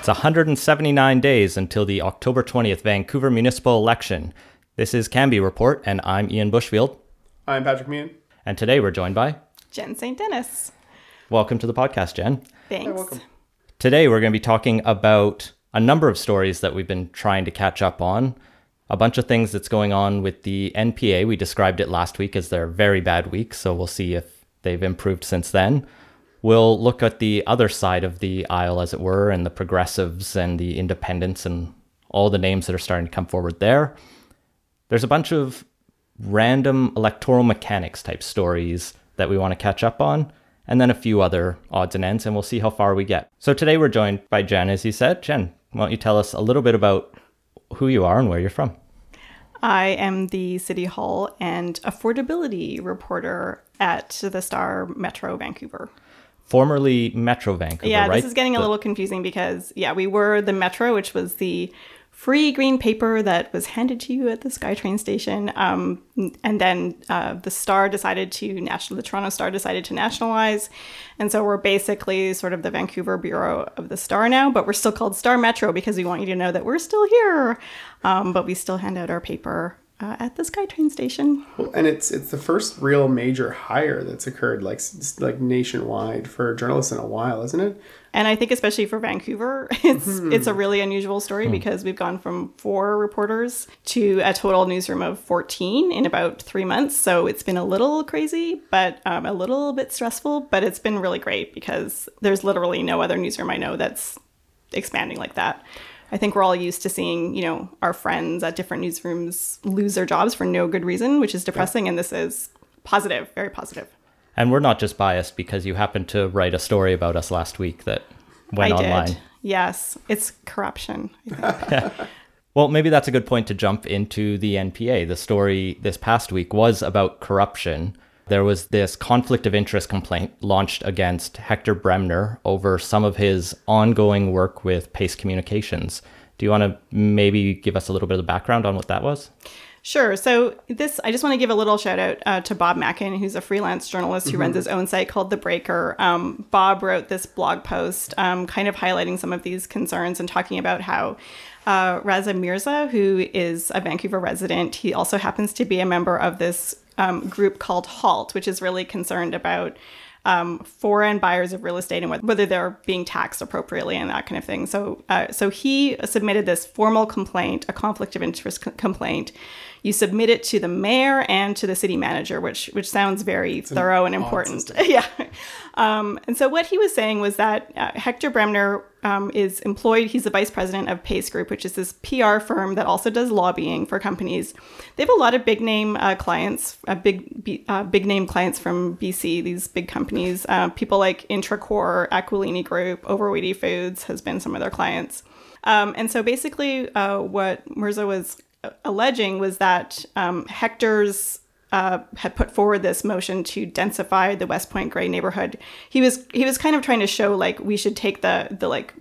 It's 179 days until the October 20th Vancouver municipal election. This is Canby Report, and I'm Ian Bushfield. I'm Patrick Meehan. And today we're joined by Jen St. Dennis. Welcome to the podcast, Jen. Thanks. You're welcome. Today we're going to be talking about a number of stories that we've been trying to catch up on. A bunch of things that's going on with the NPA. We described it last week as their very bad week, so we'll see if they've improved since then. We'll look at the other side of the aisle, as it were, and the progressives and the independents and all the names that are starting to come forward there. There's a bunch of random electoral mechanics type stories that we want to catch up on, and then a few other odds and ends, and we'll see how far we get. So today we're joined by Jen, as you said. Jen, why don't you tell us a little bit about who you are and where you're from? I am the City Hall and affordability reporter at the Star Metro Vancouver. Formerly Metro Vancouver, Yeah, right? this is getting a little confusing because, we were the Metro, which was the free green paper that was handed to you at the SkyTrain station. And then the Toronto Star decided to nationalize. And so we're basically sort of the Vancouver Bureau of the Star now, but we're still called Star Metro because we want you to know that we're still here. But we still hand out our paper at the SkyTrain station. Well, and it's the first real major hire that's occurred like nationwide for journalists in a while, isn't it? And I think especially for Vancouver, it's a really unusual story because we've gone from 4 reporters to a total newsroom of 14 in about 3 months. So it's been a little crazy, but a little bit stressful, but it's been really great because there's literally no other newsroom I know that's expanding like that. I think we're all used to seeing, our friends at different newsrooms lose their jobs for no good reason, which is depressing. Yeah. And this is positive, very positive. And we're not just biased because you happened to write a story about us last week that went online. Did. Yes, it's corruption, I think. Well, maybe that's a good point to jump into the NPA. The story this past week was about corruption. There was this conflict of interest complaint launched against Hector Bremner over some of his ongoing work with Pace Communications. Do you want to maybe give us a little bit of background on what that was? Sure. So I just want to give a little shout out to Bob Mackin, who's a freelance journalist who runs his own site called The Breaker. Bob wrote this blog post kind of highlighting some of these concerns and talking about how Raza Mirza, who is a Vancouver resident, he also happens to be a member of this group called HALT, which is really concerned about foreign buyers of real estate and whether they're being taxed appropriately and that kind of thing. So he submitted this formal complaint, a conflict of interest complaint. You submit it to the mayor and to the city manager, which sounds very thorough and important. Yeah. And so what he was saying was that Hector Bremner is employed. He's the vice president of Pace Group, which is this PR firm that also does lobbying for companies. They have a lot of big name clients, big name clients from BC, these big companies. People like Intracore, Aquilini Group, Overweighty Foods has been some of their clients. And so basically what Mirza was alleging was that Hector's had put forward this motion to densify the West Point Grey neighborhood. He was kind of trying to show like we should take the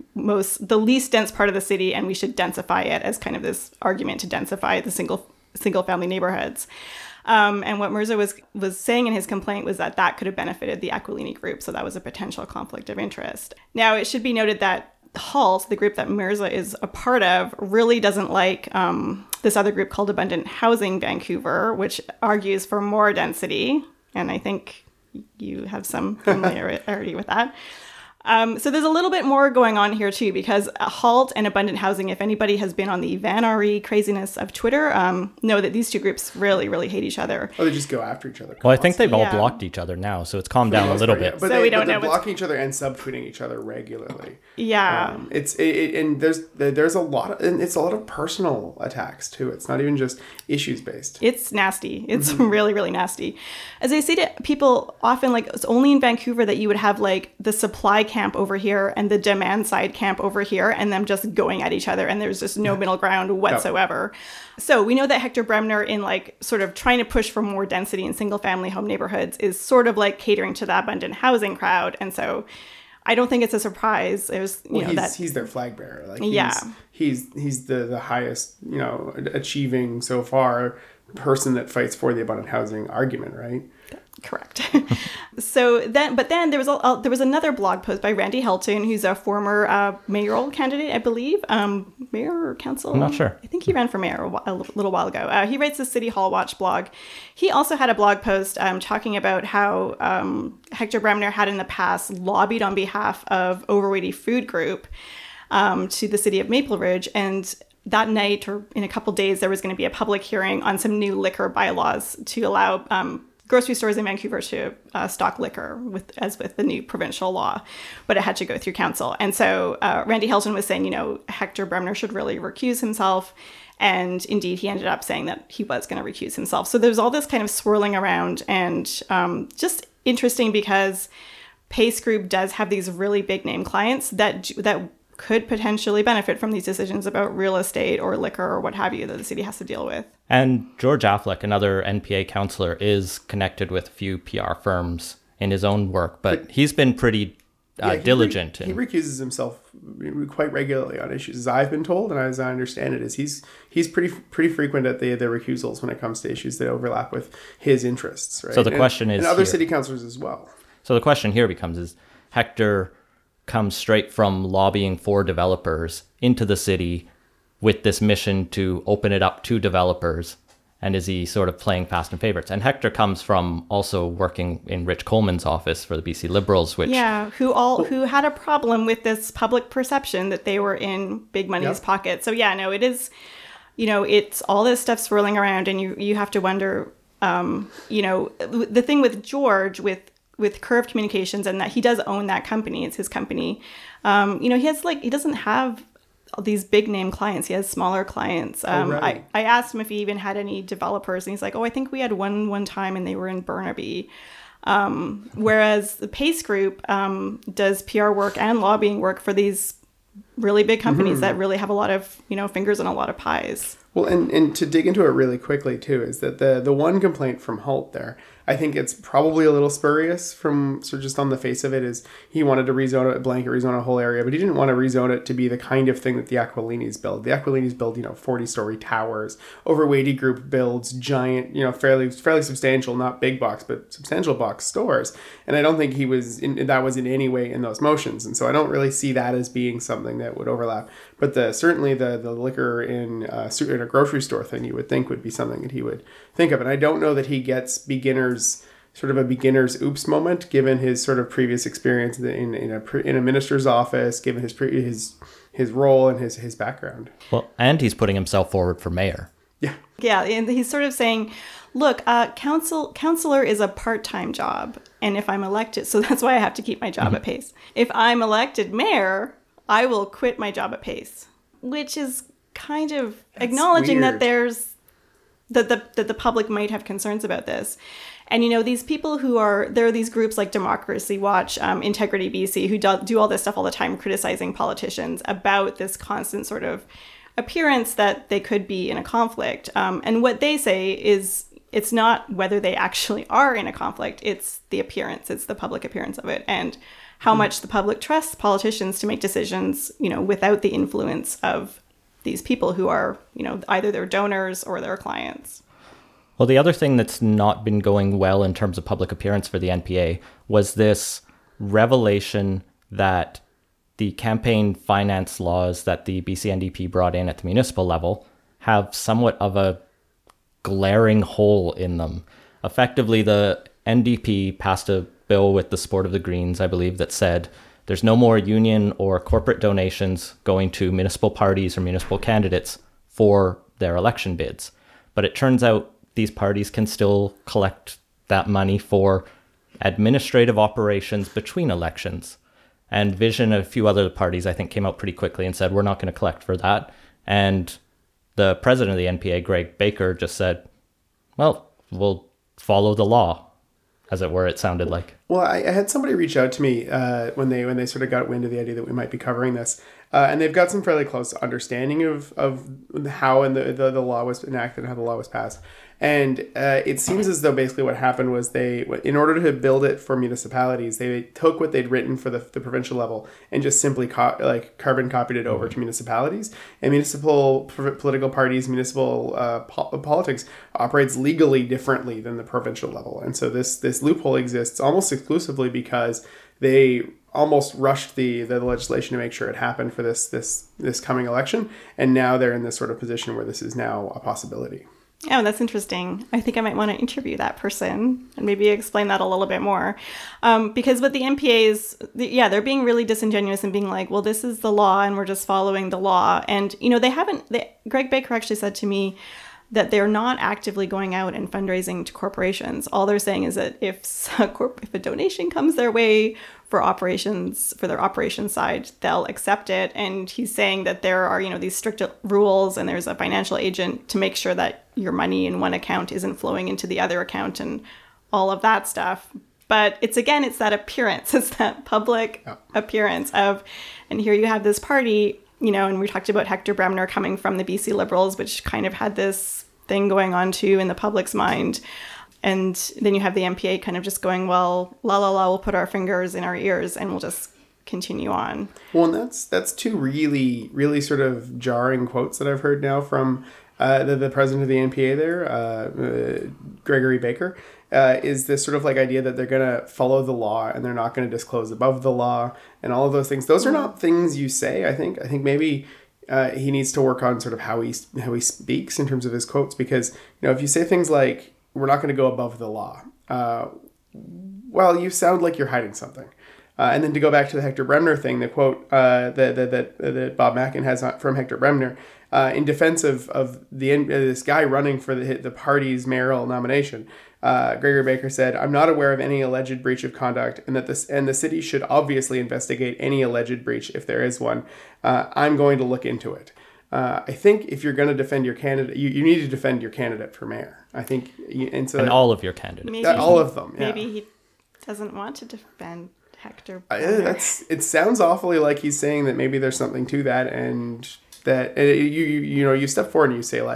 least dense part of the city and we should densify it as kind of this argument to densify the single family neighborhoods. And what Mirza was saying in his complaint was that could have benefited the Aquilini Group, so that was a potential conflict of interest. Now it should be noted that HALT, the group that Mirza is a part of, really doesn't like this other group called Abundant Housing Vancouver, which argues for more density. And I think you have some familiarity with that. So there's a little bit more going on here too, because HALT and Abundant Housing, if anybody has been on the Van-RE craziness of Twitter, know that these two groups really, really hate each other. Oh, they just go after each other constantly. Well, I think they've all blocked each other now, so it's calmed down a little bit. Yeah. But so we don't know. They're blocking each other and subtweeting each other regularly. Yeah. And there's a lot of personal attacks too. It's not even just issues based. It's nasty. It's really, really nasty. As I say to people often, like, it's only in Vancouver that you would have like the supply camp over here and the demand side camp over here and them just going at each other, and there's just no middle ground whatsoever. No. So we know that Hector Bremner, in like sort of trying to push for more density in single family home neighborhoods, is sort of like catering to the abundant housing crowd. And so I don't think it's a surprise. It was, he's their flag bearer. Like, he's the highest, achieving so far person that fights for the abundant housing argument, right? Correct. But then there was another blog post by Randy Helton, who's a former mayoral candidate, I believe, mayor or council. I'm not sure. I think he ran for mayor a little while ago. He writes the City Hall Watch blog. He also had a blog post talking about how Hector Bremner had in the past lobbied on behalf of Overweighty Food Group to the city of Maple Ridge, and that night or in a couple days there was going to be a public hearing on some new liquor bylaws to allow grocery stores in Vancouver to stock liquor with the new provincial law, but it had to go through council. And so Randy Helton was saying, Hector Bremner should really recuse himself. And indeed, he ended up saying that he was going to recuse himself. So there's all this kind of swirling around, and just interesting because Pace Group does have these really big name clients that could potentially benefit from these decisions about real estate or liquor or what have you that the city has to deal with. And George Affleck, another NPA councillor, is connected with a few PR firms in his own work, but he's been pretty diligent. He recuses himself quite regularly on issues, as I've been told, and as I understand it, is he's pretty frequent at the recusals when it comes to issues that overlap with his interests. Right? So the question is, and other city councillors as well. So the question here becomes: is Hector comes straight from lobbying for developers into the city with this mission to open it up to developers, and is he sort of playing fast and favorites? And Hector comes from also working in Rich Coleman's office for the BC Liberals, which who had a problem with this public perception that they were in Big Money's pocket. So it is, it's all this stuff swirling around, and you have to wonder, the thing with George with Curve Communications, and that he does own that company. It's his company. He doesn't have these big name clients. He has smaller clients. Right. I asked him if he even had any developers, and he's like, I think we had one time, and they were in Burnaby. Whereas the Pace Group does PR work and lobbying work for these really big companies that really have a lot of, fingers in a lot of pies. Well, and to dig into it really quickly too, is that the one complaint from Holt there, I think it's probably a little spurious just on the face of it, is he wanted to blanket rezone a whole area, but he didn't want to rezone it to be the kind of thing that the Aquilinis build. The Aquilinis build, 40-story towers. Overweighty Group builds giant, fairly substantial, not big box, but substantial box stores. And I don't think that was in any way in those motions. And so I don't really see that as being something that would overlap. But certainly the liquor in a grocery store thing, you would think would be something that he would think of. And I don't know that he gets sort of a beginner's oops moment, given his sort of previous experience in a minister's office, given his role and his background. Well, and he's putting himself forward for mayor. Yeah, and he's sort of saying, look, counselor is a part-time job, and if I'm elected, so that's why I have to keep my job at Pace. If I'm elected mayor, I will quit my job at Pace, which is kind of acknowledging weird. that that the public might have concerns about this. And, these people there are these groups like Democracy Watch, Integrity BC, who do all this stuff all the time, criticizing politicians about this constant sort of appearance that they could be in a conflict. And what they say is it's not whether they actually are in a conflict, it's the appearance, it's the public appearance of it, and how much the public trusts politicians to make decisions, without the influence of these people who are, either their donors or their clients. Well, the other thing that's not been going well in terms of public appearance for the NPA was this revelation that the campaign finance laws that the BC NDP brought in at the municipal level have somewhat of a glaring hole in them. Effectively, the NDP passed a bill with the support of the Greens, I believe, that said there's no more union or corporate donations going to municipal parties or municipal candidates for their election bids. But it turns out these parties can still collect that money for administrative operations between elections. And Vision and a few other parties, I think, came out pretty quickly and said, we're not going to collect for that. And the president of the NPA, Greg Baker, just said, well, we'll follow the law, as it were, it sounded like. Well, I had somebody reach out to me when they sort of got wind of the idea that we might be covering this. And they've got some fairly close understanding of how the law was enacted and how the law was passed. And it seems as though basically what happened was in order to build it for municipalities, they took what they'd written for the provincial level and just simply carbon copied it over to municipalities. And municipal political parties, municipal politics operates legally differently than the provincial level. And so this loophole exists almost exclusively because they almost rushed the legislation to make sure it happened for this coming election. And now they're in this sort of position where this is now a possibility. Oh, that's interesting. I think I might want to interview that person and maybe explain that a little bit more. Because with the NPAs, they're being really disingenuous and being like, well, this is the law and we're just following the law. And, Greg Baker actually said to me that they're not actively going out and fundraising to corporations. All they're saying is that if a donation comes their way for their operations side, they'll accept it. And he's saying that there are, these strict rules and there's a financial agent to make sure that your money in one account isn't flowing into the other account and all of that stuff. But it's that appearance, it's that public appearance of, and here you have this party, and we talked about Hector Bremner coming from the BC Liberals, which kind of had this thing going on too in the public's mind. And then you have the NPA kind of just going, well, we'll put our fingers in our ears and we'll just continue on. Well, and that's two really, really sort of jarring quotes that I've heard now from the president of the NPA there, Gregory Baker, is this sort of idea that they're going to follow the law and they're not going to disclose above the law and all of those things. Those are not things you say, I think. I think maybe he needs to work on sort of how he speaks in terms of his quotes, because, if you say things like, we're not going to go above the law, well, you sound like you're hiding something. And then to go back to the Hector Bremner thing, the quote that Bob Mackin has from Hector Bremner in defense of this guy running for the party's mayoral nomination, Gregory Baker said, "I'm not aware of any alleged breach of conduct, and the city should obviously investigate any alleged breach if there is one. I'm going to look into it." I think if you're going to defend your candidate, you need to defend your candidate for mayor. I think, and all of your candidates, all of them. Yeah. Maybe he doesn't want to defend Hector Bremner. It sounds awfully like he's saying that maybe there's something to that, and that you step forward and you say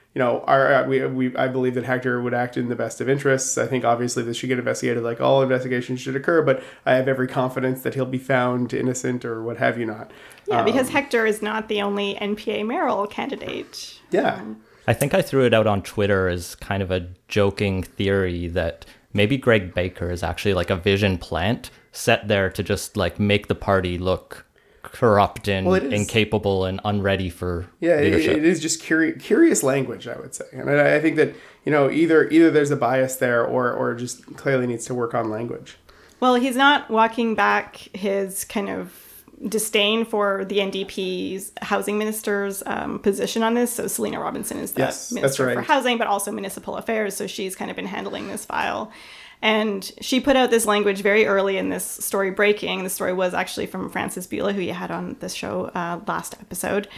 I believe that Hector would act in the best of interests. I think obviously this should get investigated like all investigations should occur, but I have every confidence that he'll be found innocent or what have you not. Yeah, because Hector is not the only NPA mayoral candidate. Yeah. I think I threw it out on Twitter as kind of a joking theory that maybe Greg Baker is actually like a vision plant set there to just make the party look corrupt and incapable and unready for leadership. It is just curious language, I would say. And I think that, either there's a bias there or just clearly needs to work on language. Well, he's not walking back his kind of disdain for the NDP's housing minister's position on this. So Selena Robinson is the minister for housing, but also municipal affairs. So she's kind of been handling this file. And she put out this language very early in this story breaking. The story was actually from Frances Bula, who you had on this show last episode.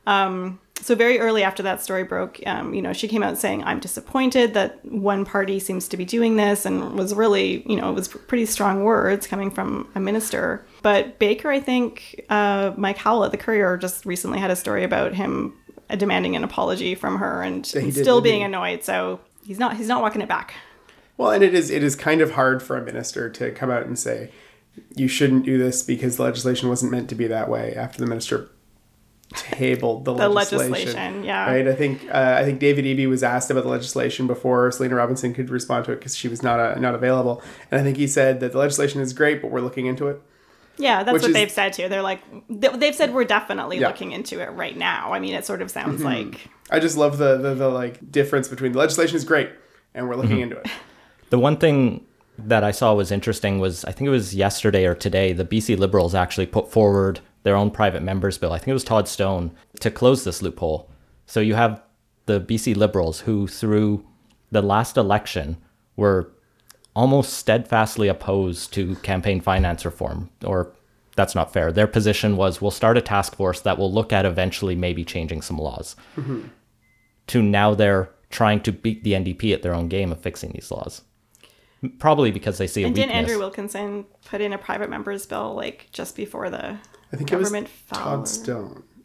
So very early after that story broke, she came out saying, "I'm disappointed that one party seems to be doing this," and was really, it was pretty strong words coming from a minister. But Baker, I think, Mike Howell at the Courier just recently had a story about him demanding an apology from her and still being annoyed. So he's not walking it back. Well, and it is kind of hard for a minister to come out and say, you shouldn't do this because the legislation wasn't meant to be that way after the minister tabled the legislation. Yeah. Right. I think David Eby was asked about the legislation before Selena Robinson could respond to it because she was not available. And I think he said that the legislation is great, but we're looking into it. Yeah, that's what they've said too. They're like, they've said we're definitely looking into it right now. I mean, it sort of sounds like. I just love the difference between the legislation is great and we're looking into it. The one thing that I saw was interesting was, I think it was yesterday or today, the BC Liberals actually put forward their own private members bill. I think it was Todd Stone to close this loophole. So you have the BC Liberals who, through the last election, were almost steadfastly opposed to campaign finance reform. Or that's not fair. Their position was, we'll start a task force that will look at eventually maybe changing some laws. Mm-hmm. To now they're trying to beat the NDP at their own game of fixing these laws. Probably because they see a weakness. And didn't Andrew Wilkinson put in a private members bill just before the government fell? Todd Stone.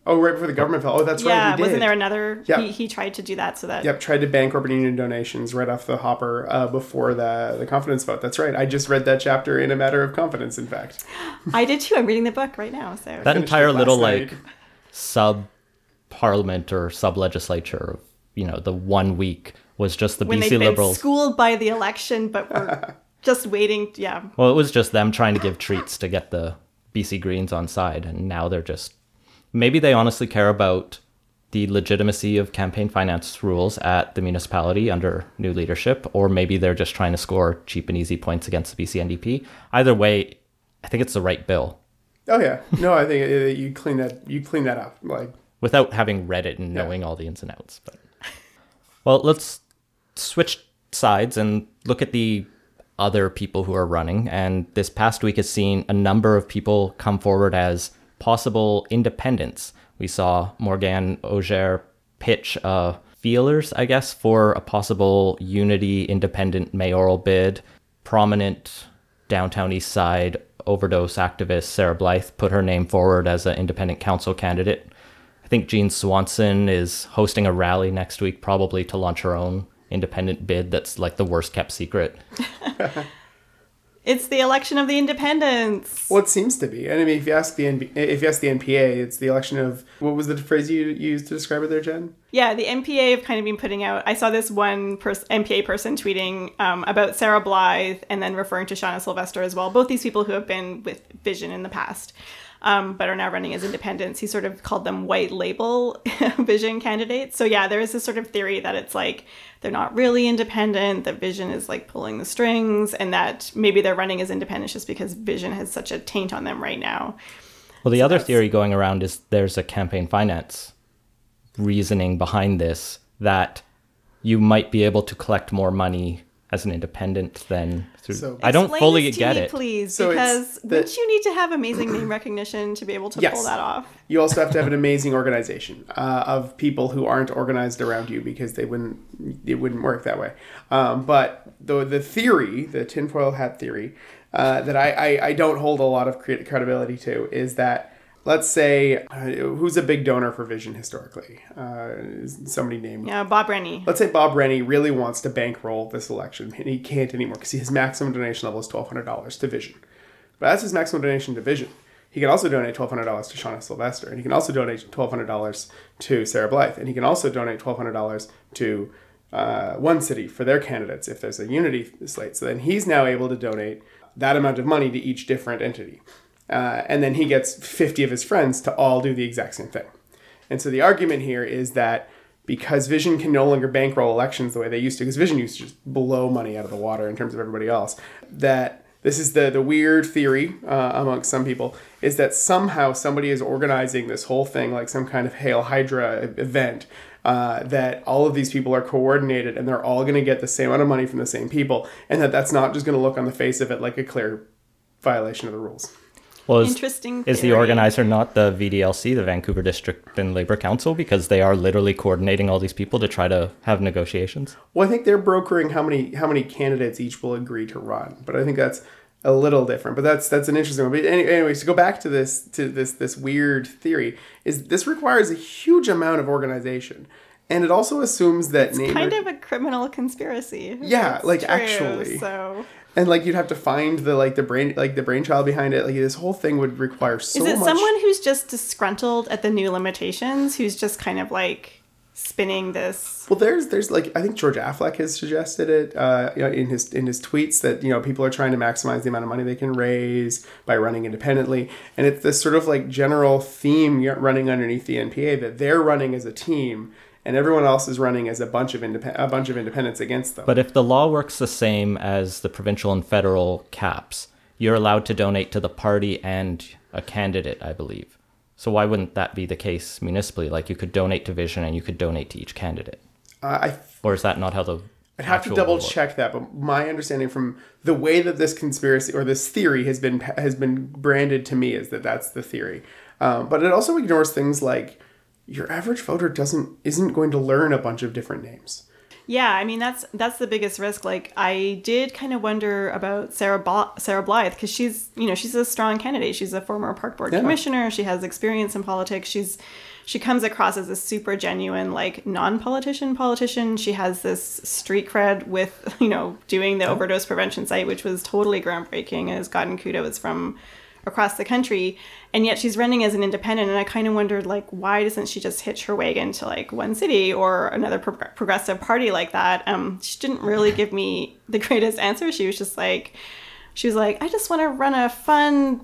Oh, right before the government fell. Oh, that's right. Yeah, He did. wasn't there another? Yep. He tried to do that so that. Yep, tried to ban corporate union donations right off the hopper before the confidence vote. That's right. I just read that chapter in A Matter of Confidence, in fact. I did too. I'm reading the book right now. So That entire it last little night. like sub-parliament or sub-legislature of, the 1 week was just the when BC they've been Liberals. schooled by the election, but we're just waiting. Yeah. Well, it was just them trying to give treats to get the BC Greens on side. And now they're just, maybe they honestly care about the legitimacy of campaign finance rules at the municipality under new leadership, or maybe they're just trying to score cheap and easy points against the BC NDP. Either way, I think it's the right bill. Oh yeah, no, I think you clean that up. Like, Without having read it and knowing all the ins and outs. But well, let's switch sides and look at the other people who are running. And this past week has seen a number of people come forward as possible independents. We saw Morgane Auger pitch feelers, I guess, for a possible Unity independent mayoral bid. Prominent downtown east side overdose activist Sarah Blythe put her name forward as an independent council candidate. I think Jean Swanson is hosting a rally next week, probably to launch her own independent bid that's like the worst kept secret. It's the election of the independents. well, it seems to be. And I mean, if you ask the NPA, it's the election of, what was the phrase you used to describe it there, Jen? Yeah, the NPA have kind of been putting out. I saw this one NPA person tweeting about Sarah Blythe and then referring to Shauna Sylvester as well. Both these people who have been with Vision in the past, but are now running as independents. He sort of called them white label Vision candidates. So yeah, there is this sort of theory that it's like they're not really independent, that Vision is like pulling the strings, and that maybe they're running as independents just because Vision has such a taint on them right now. Well, the other theory going around is there's a campaign finance reasoning behind this, that you might be able to collect more money as an independent than through. So- I don't Explain fully this to get me, it. please, So it's because the- wouldn't you need to have amazing name recognition to be able to Yes. pull that off? You also have to have an amazing organization of people who aren't organized around you, because it wouldn't work that way. But the theory, the tinfoil hat theory, that I don't hold a lot of credibility to, is that, let's say, who's a big donor for Vision historically? Somebody named. Yeah, Bob Rennie. Let's say Bob Rennie really wants to bankroll this election, and he can't anymore because his maximum donation level is $1,200 to Vision. But that's his maximum donation to Vision. He can also donate $1,200 to Shauna Sylvester, and he can also donate $1,200 to Sarah Blythe, and he can also donate $1,200 to One City for their candidates if there's a Unity slate. So then he's now able to donate that amount of money to each different entity. And then he gets 50 of his friends to all do the exact same thing. And so the argument here is that because Vision can no longer bankroll elections the way they used to, because Vision used to just blow money out of the water in terms of everybody else, that this is the weird theory amongst some people, is that somehow somebody is organizing this whole thing like some kind of Hail Hydra event, that all of these people are coordinated and they're all going to get the same amount of money from the same people, and that's not just going to look on the face of it like a clear violation of the rules. Well, Interesting is the theory. organizer not the VDLC, the Vancouver District and Labour Council, because they are literally coordinating all these people to try to have negotiations? Well, I think they're brokering how many candidates each will agree to run, but I think that's a little different. But that's an interesting one. But anyways, to go back to this weird theory, is this requires a huge amount of organization, and it also assumes that It's kind of a criminal conspiracy. Yeah, That's like, true, actually. So and like you'd have to find the brainchild behind it. Like this whole thing would require so much. is it someone who's just disgruntled at the new limitations, who's just kind of like spinning this? Well, there's like, I think George Affleck has suggested it in his tweets that people are trying to maximize the amount of money they can raise by running independently, and it's this sort of like general theme running underneath the NPA, that they're running as a team and everyone else is running as a bunch of independents against them. But if the law works the same as the provincial and federal caps, you're allowed to donate to the party and a candidate, I believe. So why wouldn't that be the case municipally? Like you could donate to Vision and you could donate to each candidate. Or is that not how the I'd have to double check that, but my understanding from the way that this conspiracy or this theory has been branded to me is that that's the theory. But it also ignores things like your average voter isn't going to learn a bunch of different names. Yeah, I mean that's the biggest risk. Like I did kind of wonder about Sarah Blythe because she's a strong candidate. She's a former park board commissioner. She has experience in politics. She comes across as a super genuine like politician. She has this street cred with doing the overdose prevention site, which was totally groundbreaking and has gotten kudos from across the country, and yet she's running as an independent. And I kind of wondered, like, why doesn't she just hitch her wagon to like one city or another progressive party like that? She didn't really give me the greatest answer. She was like, I just want to run a fun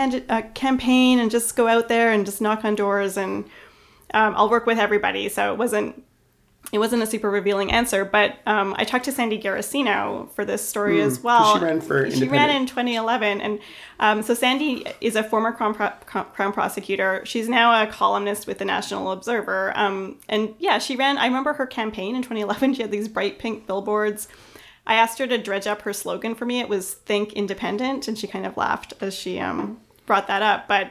campaign and just go out there and just knock on doors, and I'll work with everybody. So it wasn't a super revealing answer, but I talked to Sandy Garasino for this story as well. She ran for independent. She ran in 2011, and so Sandy is a former crown prosecutor. She's now a columnist with the National Observer, and yeah, she ran. I remember her campaign in 2011. She had these bright pink billboards. I asked her to dredge up her slogan for me. It was "Think Independent," and she kind of laughed as she brought that up, but.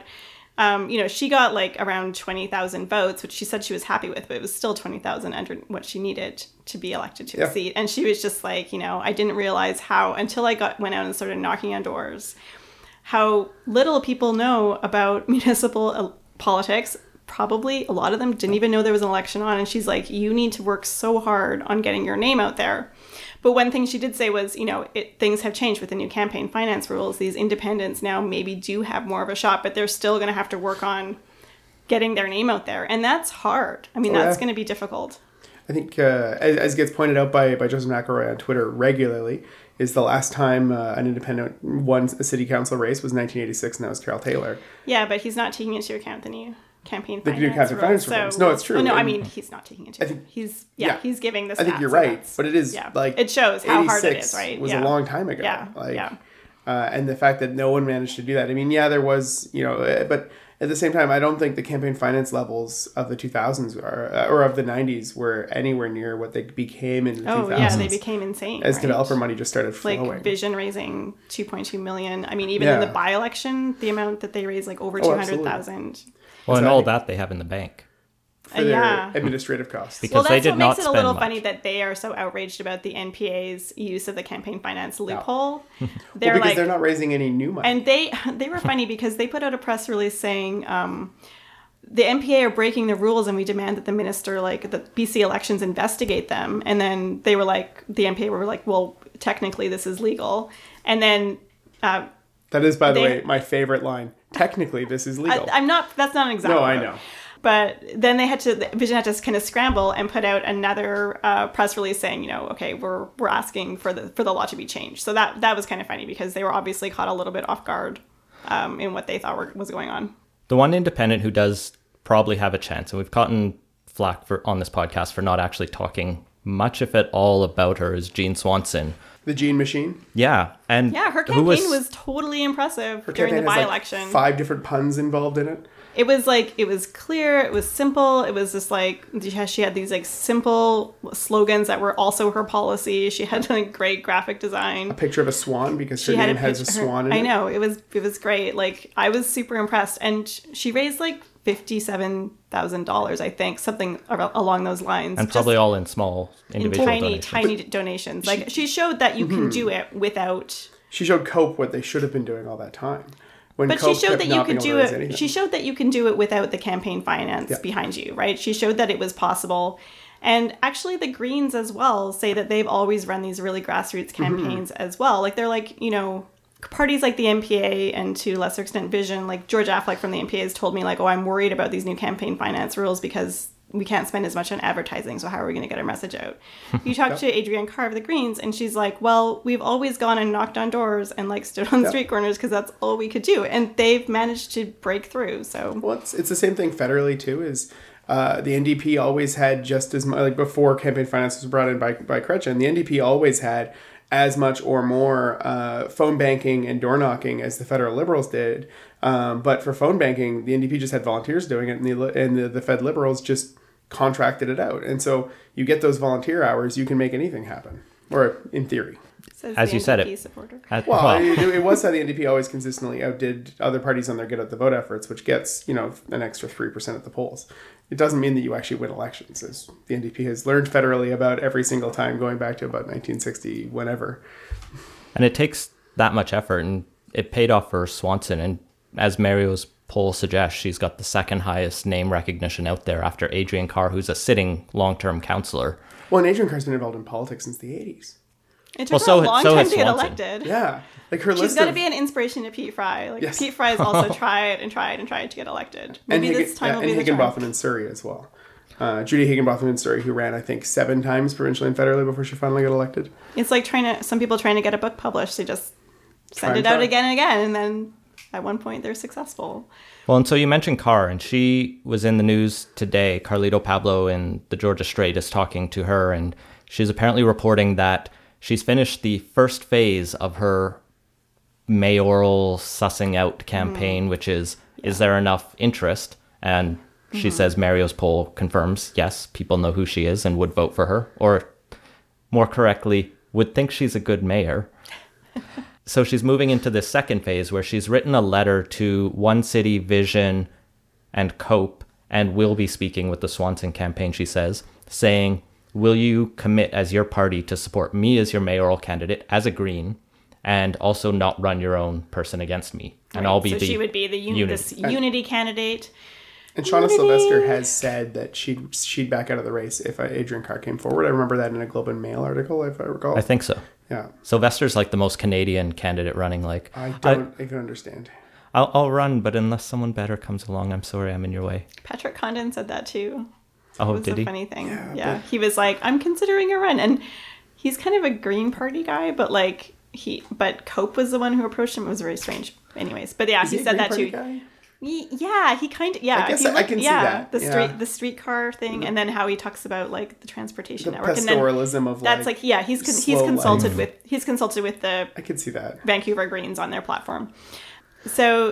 She got like around 20,000 votes, which she said she was happy with, but it was still 20,000 under what she needed to be elected to the seat. And she was just like, I didn't realize how, until I went out and started knocking on doors, how little people know about municipal politics. Probably a lot of them didn't even know there was an election on. And she's like, you need to work so hard on getting your name out there. But one thing she did say was, things have changed with the new campaign finance rules. These independents now maybe do have more of a shot, but they're still going to have to work on getting their name out there. And that's hard. I mean, that's going to be difficult. I think, as gets pointed out by Joseph McElroy on Twitter regularly, is the last time an independent won a city council race was 1986, and that was Carol Taylor. Yeah, but he's not taking into account the new campaign finance rules. No, it's true. No, I mean, he's not taking into it. He's giving the stats. I think you're right, but it is like it shows how hard it is, right? It was a long time ago. And the fact that no one managed to do that. I mean, there was, but at the same time, I don't think the campaign finance levels of the 2000s or of the 90s were anywhere near what they became in the 2000s. Oh, yeah, they became insane. As developer money just started flowing. Like Vision raising $2.2 million. I mean, even in the by-election, the amount that they raised, like over $200,000. Well, and all that they have in the bank. For their administrative costs. Because they did not spend much. That's what makes it a little funny that they are so outraged about the NPA's use of the campaign finance loophole. Because they're not raising any new money. And they were funny because they put out a press release saying the NPA are breaking the rules and we demand that the minister, like the BC elections, investigate them. And then they were like, the NPA were like, well, technically this is legal. And then... that is, by the way, my favorite line. Technically, this is legal. That's not an example. No, I know. But then Vision had to kind of scramble and put out another press release saying, okay, we're asking for the law to be changed. So that was kind of funny because they were obviously caught a little bit off guard in what they thought was going on. The one independent who does probably have a chance, and we've gotten flack on this podcast for not actually talking much, if at all, about her, is Jean Swanson. The Gene Machine? Yeah. And her campaign was totally impressive during the by-election. Like 5 different puns involved in it. It was clear, it was simple, it was just like, she had these like simple slogans that were also her policy. She had like great graphic design. A picture of a swan because her name has a swan in it. I know, it was great. Like, I was super impressed. And she raised like $57,000, I think, something along those lines. And probably all in small individual donations. Tiny donations. Like, she showed that you can do it without... She showed COPE what they should have been doing all that time. But she showed that you could do it. She showed that you can do it without the campaign finance behind you, right? She showed that it was possible. And actually the Greens as well say that they've always run these really grassroots campaigns as well. Like, they're like, parties like the NPA and to a lesser extent Vision, like George Affleck from the NPA has told me like, oh, I'm worried about these new campaign finance rules because we can't spend as much on advertising. So how are we going to get our message out? You talk to Adrienne Carr of the Greens and she's like, well, we've always gone and knocked on doors and like stood on street corners because that's all we could do. And they've managed to break through. So well, it's the same thing federally too, is the NDP always had just as much, like before campaign finance was brought in by Chrétien, the NDP always had as much or more phone banking and door knocking as the federal Liberals did. But for phone banking, the NDP just had volunteers doing it, and the Fed Liberals just contracted it out. And so you get those volunteer hours, you can make anything happen, or in theory. Says as the you said, NDP supporter. Well, it was how the NDP always consistently outdid other parties on their get out the vote efforts, which gets, an extra 3% at the polls. It doesn't mean that you actually win elections, as the NDP has learned federally about every single time going back to about 1960, whenever. And it takes that much effort, and it paid off for Swanson. And as Mario's poll suggests, she's got the second highest name recognition out there after Adrienne Carr, who's a sitting long-term councillor. Well, and Adrienne Carr's been involved in politics since the 80s. It took her a long time to get elected. Yeah. Like her She's list got to be an inspiration to Pete Fry. Like, Yes. Pete Fry's also tried to get elected. Maybe this time will be the time. Higginbotham in Surrey as well. Judy Higginbotham in Surrey, who ran, I think, 7 times provincially and federally before she finally got elected. It's like some people trying to get a book published. They just send it out again and again, and then at one point they're successful. Well, and so you mentioned Carr, and she was in the news today. Carlito Pablo in the Georgia Straight is talking to her, and she's apparently reporting that she's finished the first phase of her mayoral sussing out campaign, which is there enough interest? And she says Mario's poll confirms, yes, people know who she is and would vote for her, or more correctly, would think she's a good mayor. So she's moving into this second phase where she's written a letter to One City, Vision, and COPE, and will be speaking with the Swanson campaign, she says, saying, will you commit as your party to support me as your mayoral candidate as a Green, and also not run your own person against me? And I'll be she would be the unity candidate. And Shauna Sylvester has said that she'd back out of the race if Adrienne Carr came forward. I remember that in a Globe and Mail article, if I recall. I think so. Yeah. Sylvester's like the most Canadian candidate running. Like I don't even understand. I'll run, but unless someone better comes along, I'm sorry, I'm in your way. Patrick Condon said that too. Oh, it was did a he? Funny thing. Yeah. He was like, I'm considering a run, and he's kind of a Green Party guy, but but Cope was the one who approached him. It was very strange. Anyways, but yeah, he said that too. Guy? Yeah, he kind of, I guess I can see that. The streetcar thing, and then how he talks about like the transportation network, pastoralism and then of that's like he's consulted with the I can see that Vancouver Greens on their platform. So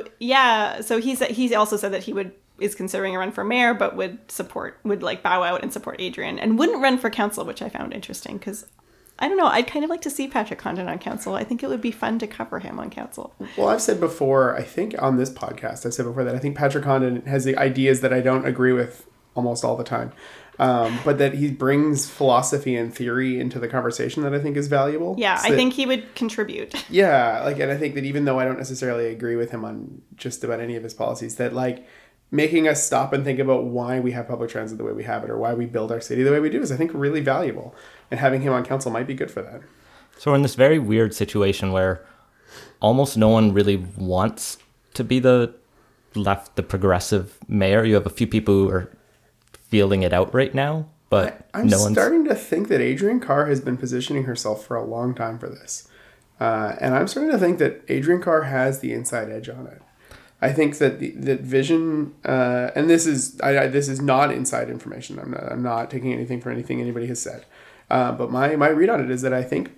he also said that he is considering a run for mayor, but would bow out and support Adrienne, and wouldn't run for council, which I found interesting because I don't know. I'd kind of like to see Patrick Condon on council. I think it would be fun to cover him on council. Well, I've said before, I think on this podcast, that I think Patrick Condon has the ideas that I don't agree with almost all the time. But that he brings philosophy and theory into the conversation that I think is valuable. Yeah, I think he would contribute. Yeah, and I think that even though I don't necessarily agree with him on just about any of his policies, that making us stop and think about why we have public transit the way we have it, or why we build our city the way we do, is I think really valuable. And having him on council might be good for that. So we're in this very weird situation where almost no one really wants to be the progressive mayor. You have a few people who are feeling it out right now, but I'm starting to think that Adrienne Carr has been positioning herself for a long time for this. And I'm starting to think that Adrienne Carr has the inside edge on it. I think that that Vision, and this is not inside information. I'm not taking anything from anything anybody has said. But my read on it is that I think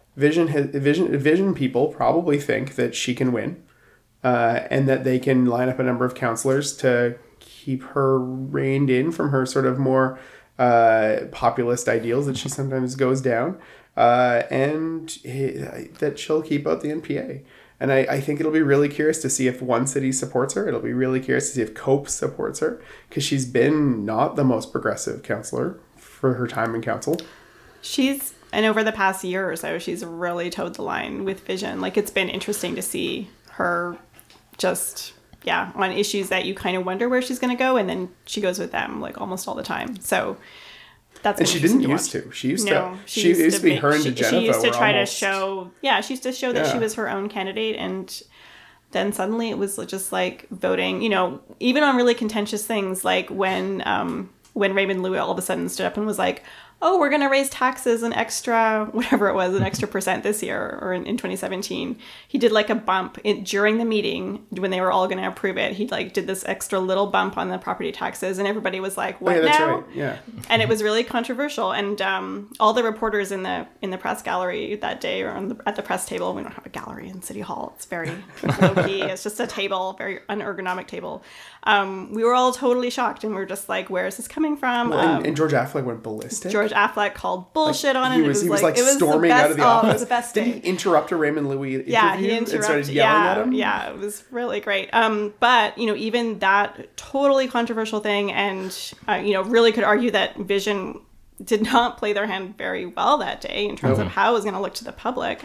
Vision people probably think that she can win, and that they can line up a number of councillors to keep her reined in from her sort of more populist ideals that she sometimes goes down, and that she'll keep out the NPA. And I think it'll be really curious to see if One City supports her. It'll be really curious to see if COPE supports her, because she's been not the most progressive councillor for her time in council. And over the past year or so, she's really towed the line with Vision. Like, it's been interesting to see her just, on issues that you kind of wonder where she's going to go, and then she goes with them, like, almost all the time. So that's. And she didn't used to. She used to be her and DeGeneva. She used to try to show. Yeah, she used to show that she was her own candidate, and then suddenly it was just like voting. Even on really contentious things, like when Raymond Louie all of a sudden stood up and was like, oh, we're going to raise taxes an extra, whatever it was, an extra percent this year, or in 2017. He did like a bump during the meeting when they were all going to approve it. He did this extra little bump on the property taxes, and everybody was like, what now? That's right. Yeah. And it was really controversial. And all the reporters in the press gallery that day, or at the press table — we don't have a gallery in City Hall. It's very low-key. It's just a table, very unergonomic table. We were all totally shocked, and we were just like, where is this coming from? And George Affleck went ballistic. George Affleck called bullshit on it. He was like storming out of the office. It was the best Did day. he interrupt a Raymond Louis interview He and started interrupted. yelling at him? Yeah, it was really great. But even that totally controversial thing, and really could argue that Vision did not play their hand very well that day in terms of how it was going to look to the public.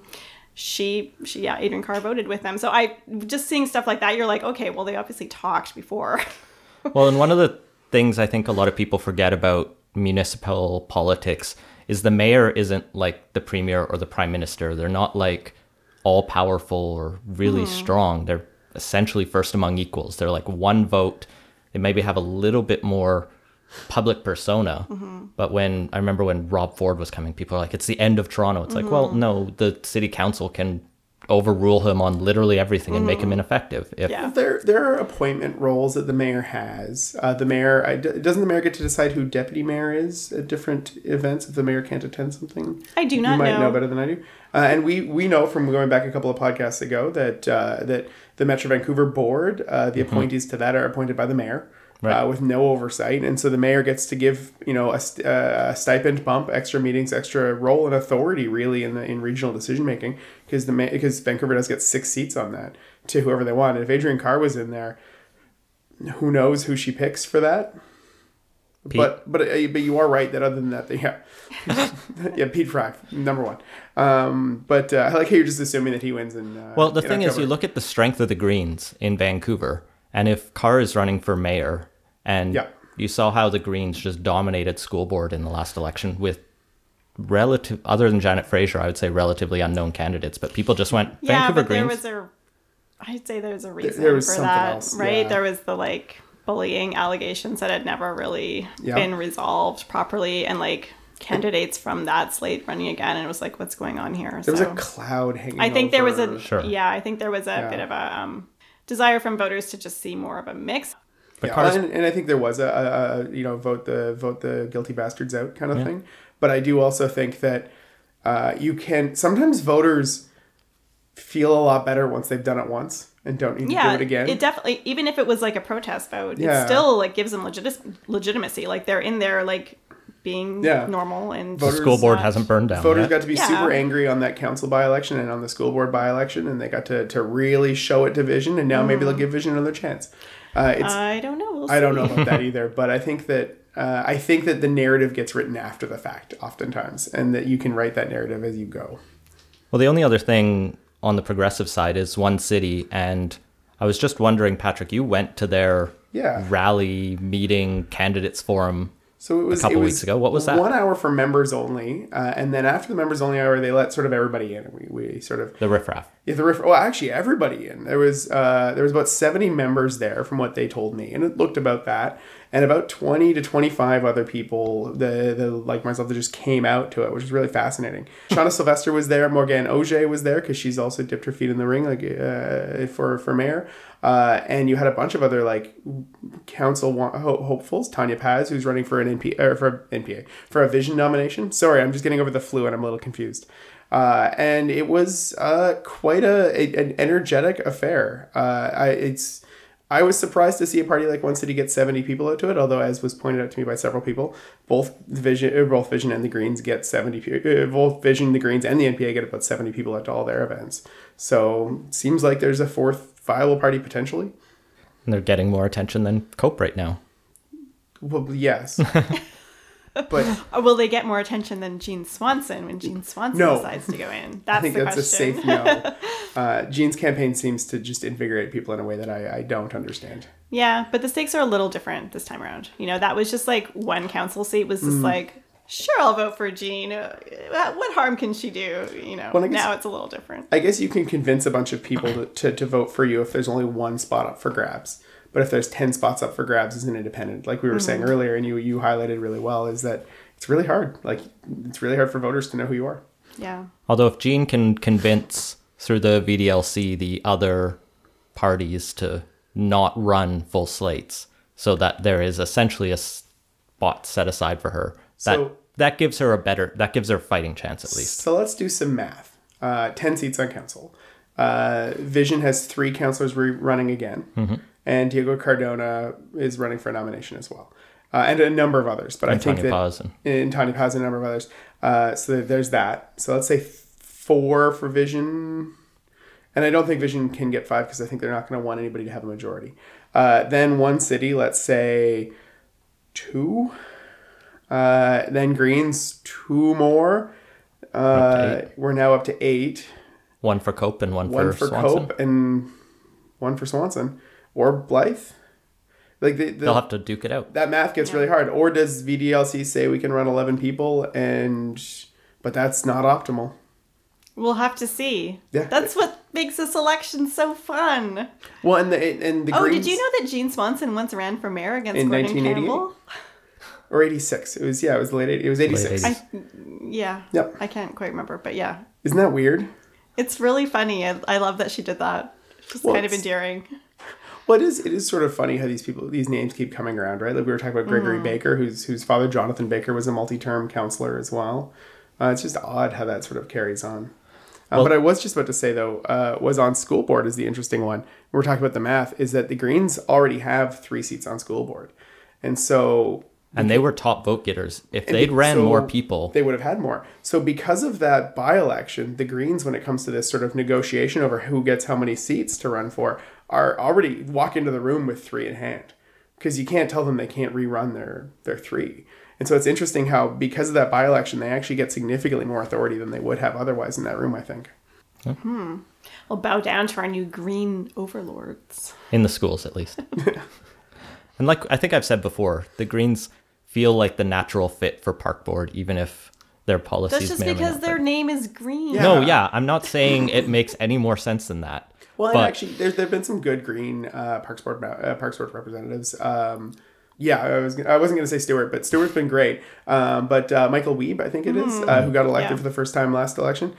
Adrian Carr voted with them. So I just seeing stuff like that, you're like, okay, well, they obviously talked before. Well, and one of the things I think a lot of people forget about municipal politics is the mayor isn't like the premier or the prime minister. They're not like all powerful or really strong. They're essentially first among equals. They're like one vote. They maybe have a little bit more public persona. But I remember when Rob Ford was coming, people are like, it's the end of Toronto. It's like, well, no, the city council can overrule him on literally everything and make him ineffective. Yeah. There are appointment roles that the mayor has. Doesn't the mayor get to decide who deputy mayor is at different events if the mayor can't attend something? I do not know. You might know better than I do. And we know from going back a couple of podcasts ago that the Metro Vancouver board, the appointees to that are appointed by the mayor. Right. With no oversight, and so the mayor gets to give a stipend bump, extra meetings, extra role and authority really in regional decision making because Vancouver does get 6 seats on that to whoever they want. And if Adrian Carr was in there, who knows who she picks for that? Pete. But you are right that other than that, Pete Frack, number one. But I like how you're just assuming that he wins in. Well, the thing is, you look at the strength of the Greens in Vancouver, and if Carr is running for mayor. And you saw how the Greens just dominated school board in the last election with other than Janet Fraser, I would say relatively unknown candidates, but people just went Vancouver Greens. I'd say there's a reason there was for something that, else, right? yeah. There was the bullying allegations that had never really been resolved properly, and candidates from that slate running again, and it was like, what's going on here? There was a cloud hanging. I think there was a Sure. I think there was a bit of a desire from voters to just see more of a mix. But and I think there was a vote the guilty bastards out kind of thing. But I do also think that sometimes voters feel a lot better once they've done it once and don't need to do it again. It definitely, even if it was a protest vote, it still gives them legitimacy. They're in there being normal, and the school board hasn't burned down. Voters yet. got to be super angry on that council by-election and on the school board by-election, and they got to really show it to Vision, and now maybe they'll give Vision another chance. I don't know. I don't know about that either, but I think that the narrative gets written after the fact oftentimes, and that you can write that narrative as you go. Well, the only other thing on the progressive side is One City, and I was just wondering, Patrick, you went to their rally meeting candidates forum a couple weeks ago. What was that? 1 hour for members only, and then after the members only hour, they let sort of everybody in. And we sort of the riffraff. Yeah, well, actually, everybody in. There was about 70 members there, from what they told me, and it looked about that, and about 20 to 25 other people, the like myself, that just came out to it, which is really fascinating. Shauna Sylvester was there. Morgane Auger was there because she's also dipped her feet in the ring, for mayor. And you had a bunch of other council hopefuls. Tanya Paz, who's running for for a Vision nomination. Sorry, I'm just getting over the flu and I'm a little confused. And it was quite an energetic affair. I was surprised to see a party like One City get 70 people out to it, although, as was pointed out to me by several people, both Vision and the Greens get 70 people. Both Vision, the Greens, and the NPA get about 70 people out to all their events. So it seems like there's a fourth viable party potentially. And they're getting more attention than Cope right now. Well, yes. But will they get more attention than Jean Swanson when Jean Swanson decides to go in? That's the question. I think that's a safe no. Jean's campaign seems to just invigorate people in a way that I don't understand. Yeah, but the stakes are a little different this time around. That was just one council seat was just sure, I'll vote for Jean. What harm can she do? Well, now it's a little different. I guess you can convince a bunch of people to vote for you if there's only one spot up for grabs. But if there's 10 spots up for grabs as an independent, like we were saying earlier, and you highlighted really well, is that it's really hard. It's really hard for voters to know who you are. Yeah. Although if Jean can convince through the VDLC the other parties to not run full slates so that there is essentially a spot set aside for her, that gives her a fighting chance at least. So let's do some math. 10 seats on council. Vision has 3 councillors running again. Mm-hmm. And Diego Cardona is running for a nomination as well. and a number of others. But I think Tanya that Paz and in Tanya Paz and a number of others. So there's that. So let's say 4 for Vision. And I don't think Vision can get 5 because I think they're not going to want anybody to have a majority. Then one city, let's say 2. Then Greens, 2 more. We're now up to 8. one for Cope and one One for for Swanson. Cope and one for Swanson. Or Blythe. Like They'll have to duke it out. that math gets really hard. Or does VDLC say we can run 11 people but that's not optimal. We'll have to see. Yeah. That's what makes this election so fun. Well, and the Oh, Greens, did you know that Jean Swanson once ran for mayor against In Gordon 1988? Campbell? or 86. It was the late 80s. It was 86. Late 80s. Yeah. Yep. I can't quite remember, but yeah. Isn't that weird? It's really funny. I love that she did that. It's just Well, kind of it's- endearing. Well, it is sort of funny how these names keep coming around, right? Like we were talking about Gregory Baker, whose father Jonathan Baker was a multi-term counselor as well. It's just odd how that sort of carries on. But I was just about to say though, was on school board is the interesting one. We're talking about the math. Is that the Greens already have 3 seats on school board, and so. And they were top vote getters. If they'd ran more people, they would have had more. So because of that by-election, the Greens, when it comes to this sort of negotiation over who gets how many seats to run for, are already walk into the room with 3 in hand. Because you can't tell them they can't rerun their 3. And so it's interesting how, because of that by-election, they actually get significantly more authority than they would have otherwise in that room, I think. We'll bow down to our new green overlords. in the schools at least. And like I think I've said before, the Greens feel like the natural fit for park board, even if their policies That's just may or may because not their fit. name is green. Yeah. No, yeah, I'm not saying it makes any more sense than that. Well, but and actually, there've been some good Green Parks Board representatives. I wasn't going to say Stewart, but Stewart's been great. But Michael Wiebe, I think it is, who got elected Yeah. for the first time last election.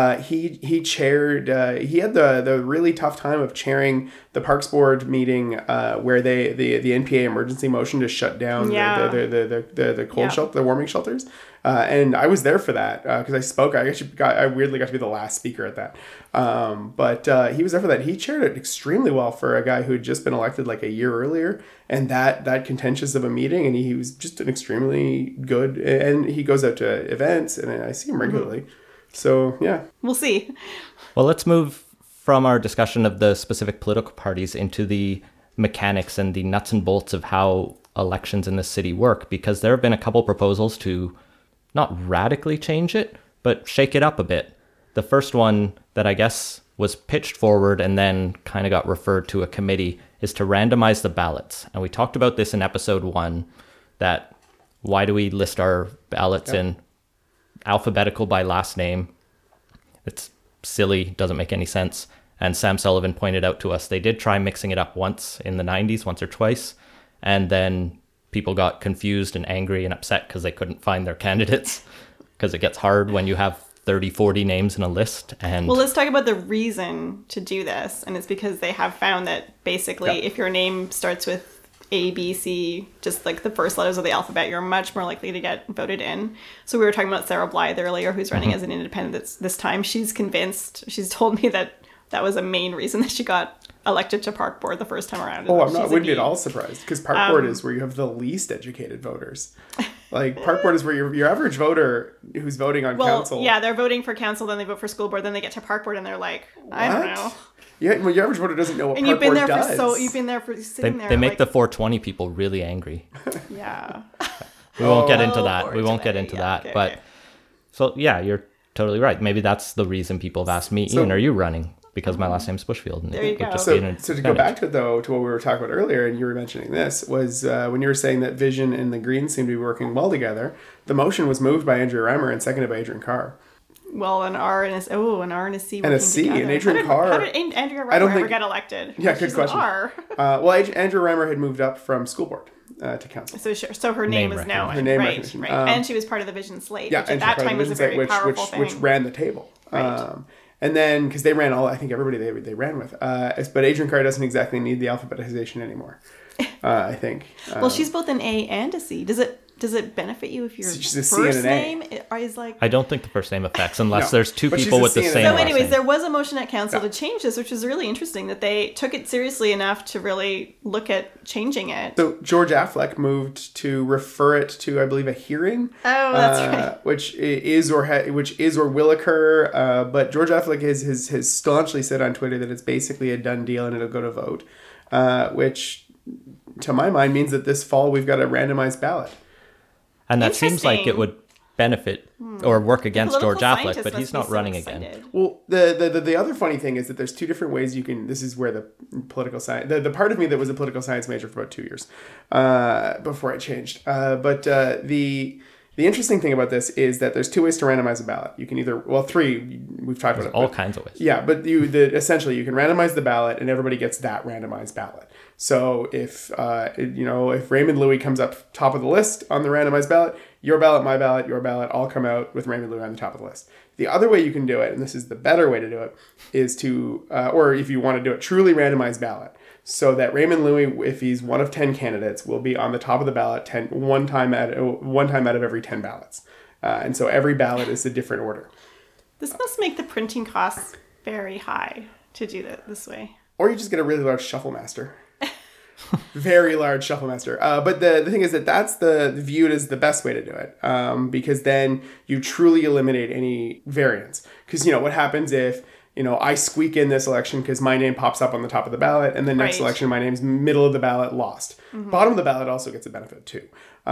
He chaired. He had the really tough time of chairing the Parks Board meeting where the NPA emergency motion to shut down Yeah. the cold Yeah. shelter, the warming shelters. And I was there for that because I spoke. I weirdly got to be the last speaker at that. But he was there for that. He chaired it extremely well for a guy who had just been elected like a year earlier, and that contentious of a meeting. And he was just an extremely good. And he goes out to events, and I see him regularly. So yeah, We'll see. Well, let's move from our discussion of the specific political parties into the mechanics and the nuts and bolts of how elections in this city work, because there have been a couple proposals to not radically change it, but shake it up a bit. The first one that I guess was pitched forward and then kind of got referred to a committee is to randomize the ballots. And we talked about this in episode 1, that why do we list our ballots in alphabetical by last name? It's silly, doesn't make any sense. And Sam Sullivan pointed out to us they did try mixing it up once in the 90s, once or twice, and then people got confused and angry and upset because they couldn't find their candidates, because it gets hard when you have 30, 40 names in a list. And Well, let's talk about the reason to do this. And it's because they have found that basically if your name starts with A, B, C, just like the first letters of the alphabet, you're much more likely to get voted in. So we were talking about Sarah Blythe earlier, who's running as an independent this time. She's convinced, she's told me that was a main reason that she got elected to Park Board the first time around. oh, She's wouldn't be at a all surprised because Park Board is where you have the least educated voters. Like Park Board is where your average voter who's voting on council. yeah, they're voting for council, then they vote for school board, then they get to Park Board, and they're like, I don't What? know. Yeah, well, your average voter doesn't know what And Park you've been Board there does. you've been there for sitting there. they make like, the 420 people really angry. yeah. We won't get into that. Lord, We won't get today. into Yeah, that. okay, But okay. so yeah, you're totally right. Maybe that's the reason people have asked me, Ian, are you running? Because my last name's Bushfield. And There you it would go. just be So, an so to go advantage. back to it though, to what we were talking about earlier, and you were mentioning this, was when you were saying that Vision and the Greens seem to be working well together. The motion was moved by Andrew Reimer and seconded by Adrian Carr. Well, an R and an R and a C And a working C, together. and Adrian how Carr- did Andrea I don't Reimer ever think- get elected? Yeah, good She's question. An R. Andrew Reimer had moved up from school board to council. So her name Name is now Her name right, recognition. right. Um, and she was part of the Vision Slate, Yeah, which at and that she's part of time the was a Vision very Slate, powerful thing. which ran the table. Right. And then, because they ran everybody they ran with. But Adrian Carr doesn't exactly need the alphabetization anymore, I think. Well, she's both an A and a C. Does it does it benefit you if your It's just a C first and an A. name is like... I don't think the first name affects unless No, there's two but she's people a with the C and same an So A. last anyways, name. there was a motion at council Yeah. to change this, which was really interesting that they took it seriously enough to really look at changing it. So George Affleck moved to refer it to, I believe, a hearing. Oh, that's right. Which is or will occur. But George Affleck has staunchly said on Twitter that it's basically a done deal and it'll go to vote. Which, to my mind, means that this fall we've got a randomized ballot. And that seems like it Interesting. would benefit or work against George Political Affleck, scientists but must he's be not so running excited. again. Well, the other funny thing is that there's two different ways you can. This is where the political science. The part of me that was a political science major for about 2 years before I changed. But the interesting thing about this is that there's two ways to randomize a ballot. You can either three. We've talked about it. All but- kinds of ways. Yeah, but essentially you can randomize the ballot and everybody gets that randomized ballot. So if Raymond Louis comes up top of the list on the randomized ballot, your ballot, your ballot all come out with Raymond Louis on the top of the list. The other way you can do it, and this is the better way to do it, is to or if you want to do it, truly randomized ballot. So that Raymond Louis, if he's one of 10 candidates, will be on the top of the ballot one time out of every 10 ballots. And so every ballot is a different order. This must make the printing costs very high to do that this way. Or you just get a really large shuffle master. Very large shuffle master. But the thing is that that's viewed as the best way to do it. Because then you truly eliminate any variance. Because, what happens if, I squeak in this election because my name pops up on the top of the ballot, and then next Right. election my name's middle of the ballot, lost. Bottom of the ballot also gets a benefit too.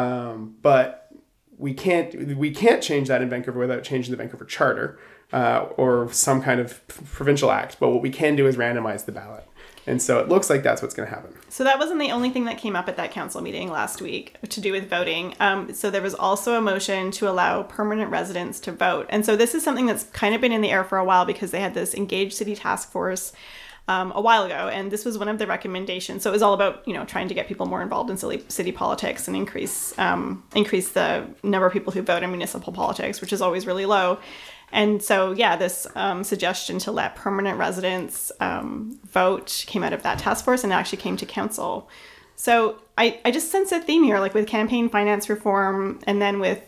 But we can't change that in Vancouver without changing the Vancouver Charter or some kind of provincial act. But what we can do is randomize the ballot. And so it looks like that's what's going to happen. So that wasn't the only thing that came up at that council meeting last week to do with voting. So there was also a motion to allow permanent residents to vote. And so this is something that's kind of been in the air for a while because they had this Engaged City Task Force a while ago. And this was one of the recommendations. So it was all about, trying to get people more involved in city politics and increase the number of people who vote in municipal politics, which is always really low. And so, this suggestion to let permanent residents vote came out of that task force and actually came to council. So I just sense a theme here, like with campaign finance reform, and then with,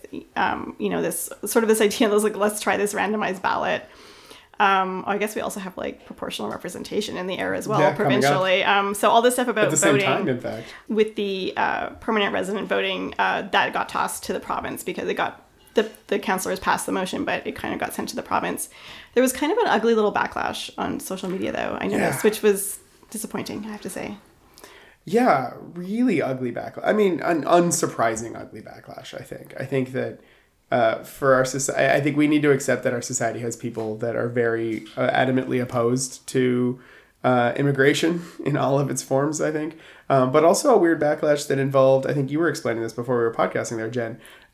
this idea of let's try this randomized ballot. I guess we also have proportional representation in the air as well, Yeah, coming up. provincially. So all this stuff about At the same voting time, in fact. with the permanent resident voting, that got tossed to the province because it got the councillors passed the motion, but it kind of got sent to the province. There was kind of an ugly little backlash on social media, though, I noticed, Yeah. which was disappointing, I have to say. Yeah, really ugly backlash. I mean, an unsurprising ugly backlash, I think. I think that for our society, I think we need to accept that our society has people that are very adamantly opposed to immigration in all of its forms, I think. But also a weird backlash that involved, I think you were explaining this before we were podcasting there, Jen,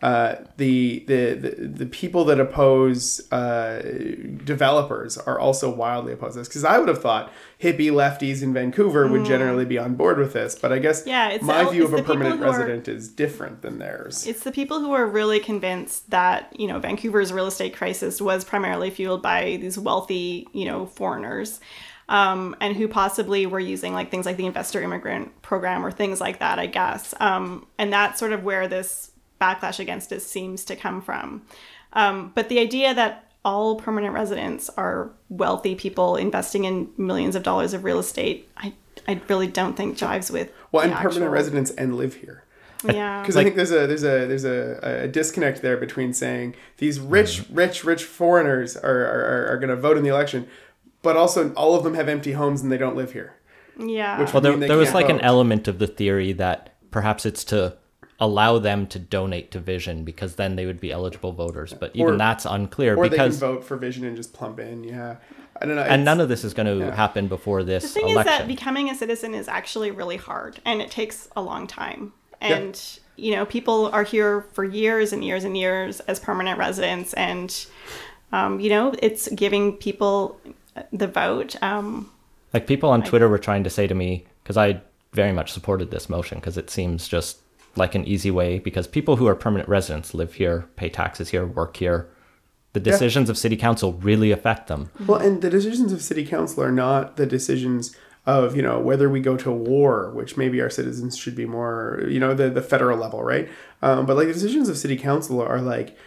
the people that oppose developers are also wildly opposed to this. Because I would have thought hippie lefties in Vancouver would generally be on board with this. But I guess my view of a permanent resident is different than theirs. It's the people who are really convinced that, Vancouver's real estate crisis was primarily fueled by these wealthy, foreigners. And who possibly were using things like the investor immigrant program or things like that, I guess. And that's sort of where this backlash against it seems to come from. But the idea that all permanent residents are wealthy people investing in millions of dollars of real estate, I really don't think jives with and the permanent actual... residents and live here. Yeah. Because I think there's a disconnect there between saying these rich foreigners are going to vote in the election, but also all of them have empty homes and they don't live here. Yeah. Which Well, would mean they there was can't an vote. element of the theory that perhaps it's to allow them to donate to Vision because then they would be eligible voters. But even that's unclear Or because they can vote for Vision and just plump in. Yeah. I don't know. and none of this is going to happen before this The thing election. is that becoming a citizen is actually really hard and it takes a long time. And, people are here for years and years and years as permanent residents. And, it's giving people the vote. People on Twitter were trying to say to me, because I very much supported this motion because it seems just like an easy way, because people who are permanent residents live here, pay taxes here, work here. The decisions of city council really affect them. Well, and the decisions of city council are not the decisions of, whether we go to war, which maybe our citizens should be more, the federal level, right? But like the decisions of city council are like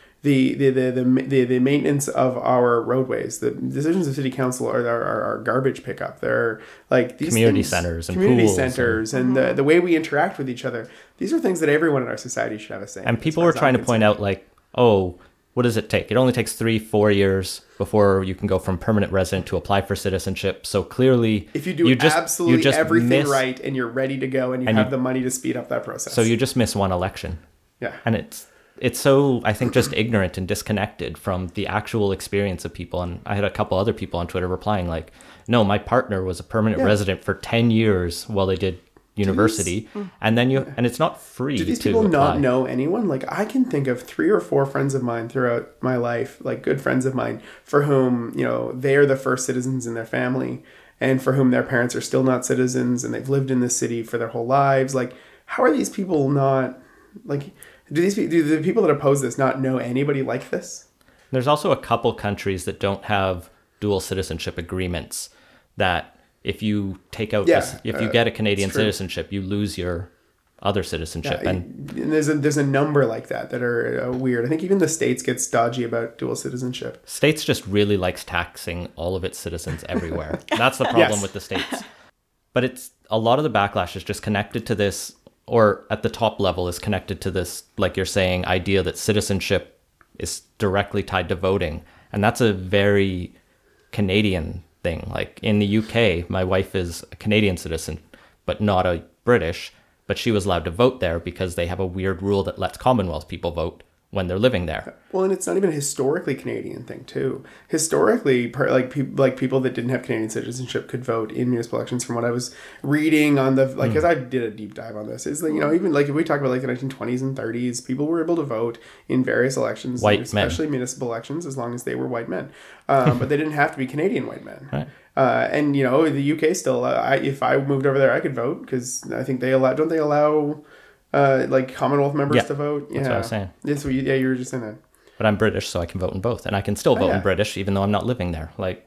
the maintenance of our roadways. The decisions of city council are garbage pickup. They're like these community centers and community pools centers and the way we interact with each other. These are things that everyone in our society should have a say in. And people were trying to point out like, oh, what does it take? It only takes 3-4 years before you can go from permanent resident to apply for citizenship. So clearly, if you do absolutely everything right and you're ready to go and you have the money to speed up that process. So you just miss one election. Yeah. And it's so, I think, just ignorant and disconnected from the actual experience of people. And I had a couple other people on Twitter replying like, no, my partner was a permanent resident for 10 years while they did university. And then and it's not free. Do these people not know anyone? Like I can think of 3 or 4 friends of mine throughout my life, like good friends of mine for whom, they are the first citizens in their family and for whom their parents are still not citizens and they've lived in this city for their whole lives. Like, how are these people not like, do the people that oppose this not know anybody like this? There's also a couple countries that don't have dual citizenship agreements that if you take out if you get a Canadian citizenship, you lose your other citizenship. Yeah, and there's a number like that are weird. I think even the States gets dodgy about dual citizenship. States just really likes taxing all of its citizens everywhere. That's the problem with the States. But it's a lot of the backlash is just connected to this, or at the top level is connected to this, like you're saying, idea that citizenship is directly tied to voting. And that's a very Canadian thing. Like in the UK, my wife is a Canadian citizen, but not a British, but she was allowed to vote there because they have a weird rule that lets Commonwealth people vote when they're living there. Well, and it's not even a historically Canadian thing too. Historically, people that didn't have Canadian citizenship could vote in municipal elections. From what I was reading on the because I did a deep dive on this, is that even like if we talk about like the 1920s and 30s, people were able to vote in various elections, especially municipal elections, as long as they were white men. But they didn't have to be Canadian white men. Right. And the UK still, if I moved over there, I could vote because I think don't they allow like Commonwealth members to vote? Yeah, that's what I was saying. Yeah, so you were just saying that. But I'm British, so I can vote in both, and I can still vote in British even though I'm not living there. Like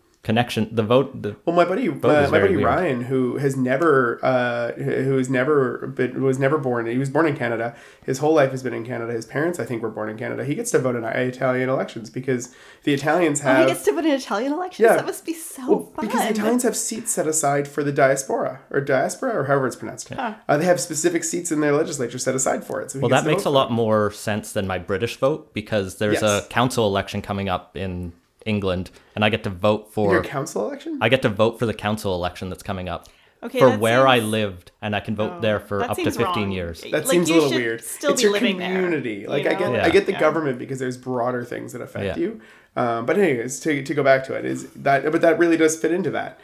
my buddy Ryan, who was never born. He was born in Canada. His whole life has been in Canada. His parents, I think, were born in Canada. He gets to vote in Italian elections because the Italians have. Oh, he gets to vote in Italian elections. Yeah. That must be so fun. Because the Italians have seats set aside for the diaspora or however it's pronounced. Yeah. They have specific seats in their legislature set aside for it. So that makes a lot more sense than my British vote because there's a council election coming up in England, and I get to vote for your council election. I get to vote for the council election that's coming up for where I lived, and I can vote there for up to 15 years. That seems a little weird. Still it's be your living community. There, like I get the government because there's broader things that affect you. But anyways, to go back to it, but that really does fit into that.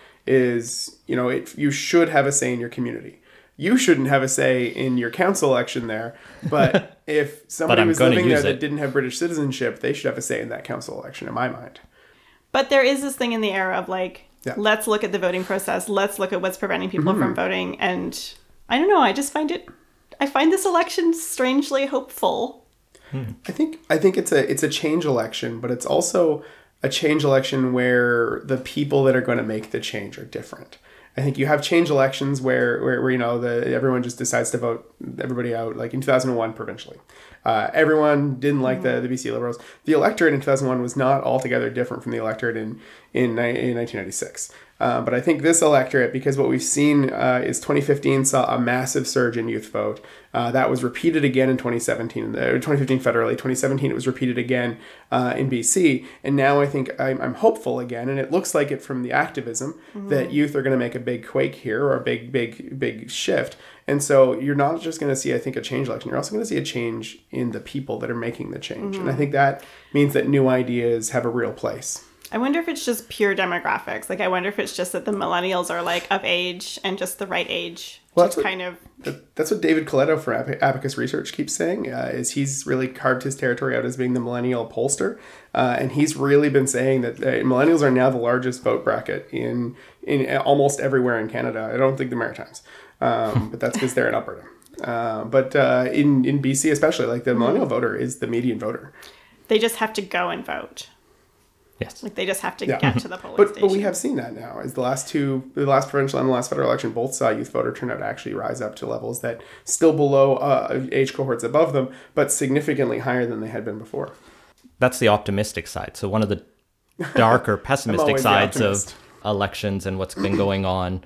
You should have a say in your community. You shouldn't have a say in your council election there, but if somebody was living there that didn't have British citizenship, they should have a say in that council election, in my mind. But there is this thing in the air of like, let's look at the voting process. Let's look at what's preventing people from voting. And I don't know. I just find this election strangely hopeful. I think it's a change election, but it's also a change election where the people that are going to make the change are different. I think you have change elections where everyone just decides to vote everybody out, like in 2001 provincially. Everyone didn't like the BC Liberals. The electorate in 2001 was not altogether different from the electorate in 1996. But I think this electorate, because what we've seen is 2015 saw a massive surge in youth vote. That was repeated again in 2017, 2015 federally. 2017 it was repeated again in BC. And now I think I'm hopeful again, and it looks like it from the activism, that youth are going to make a big quake here, or a big shift. And so you're not just going to see, I think, a change election. You're also going to see a change in the people that are making the change. And I think that means that new ideas have a real place. I wonder if it's just pure demographics. Like, I wonder if it's just that the millennials are like of age and just the right age. Well, that's what David Coletto for Abacus Research keeps saying, is he's really carved his territory out as being the millennial pollster. And he's really been saying that millennials are now the largest vote bracket in almost everywhere in Canada. I don't think the Maritimes, but that's because they're in Alberta. But in BC especially, like the millennial voter is the median voter. They just have to go and vote. Yes. Like they just have to Yeah. get to the polling But station. we have seen that now. As the last provincial and the last federal election, both saw youth voter turnout actually rise up to levels that still below age cohorts above them, but significantly higher than they had been before. That's the optimistic side. So one of the darker, pessimistic always the sides optimist. of elections and what's been going on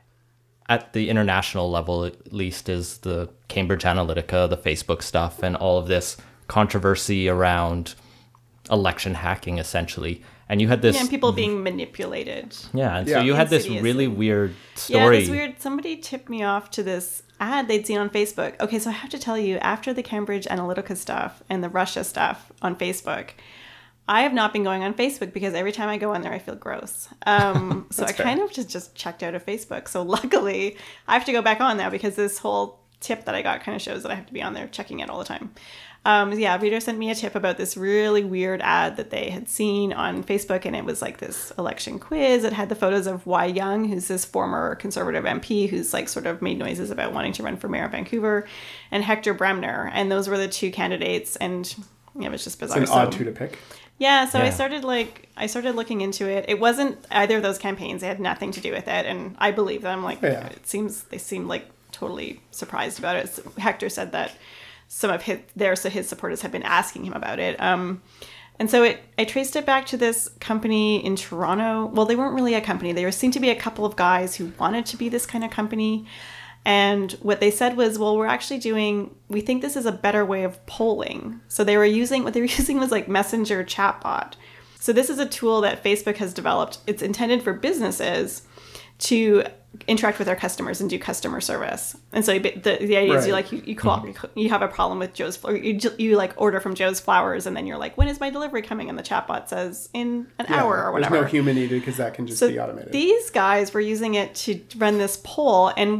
at the international level, at least, is the Cambridge Analytica, the Facebook stuff, and all of this controversy around election hacking, essentially. And you had this... Yeah, and people being manipulated. Yeah, and Yeah. so you had this Insidiously. really weird Yeah, story. it's weird. Somebody tipped me off to this ad they'd seen on Facebook. Okay, so I have to tell you, after the Cambridge Analytica stuff and the Russia stuff on Facebook, I have not been going on Facebook because every time I go on there, I feel gross. So I fair. kind of just checked out of Facebook. So luckily, I have to go back on now because this whole tip that I got kind of shows that I have to be on there checking it all the time. Yeah, Reader sent me a tip about this really weird ad that they had seen on Facebook, and it was like this election quiz. It had the photos of Wai Young, who's this former Conservative MP who's like sort of made noises about wanting to run for mayor of Vancouver, and Hector Bremner, and those were the two candidates, and yeah, it was just bizarre. It's an odd two to pick. Yeah, so Yeah. I started looking into it. It wasn't either of those campaigns. They had nothing to do with it, and I believe them. Like Yeah. they seemed like totally surprised about it. Hector said that some of his supporters had been asking him about it. And so I traced it back to this company in Toronto. Well, they weren't really a company. They seemed to be a couple of guys who wanted to be this kind of company. And what they said was, well, we think this is a better way of polling. So what they were using was like Messenger chatbot. So this is a tool that Facebook has developed. It's intended for businesses to interact with their customers and do customer service. And so the idea is Right. you call, you have a problem with Joe's Flowers, you like order from Joe's Flowers, and then you're like, when is my delivery coming? And the chatbot says in an hour or whatever. There's no human needed because that can just So be automated. these guys were using it to run this poll, and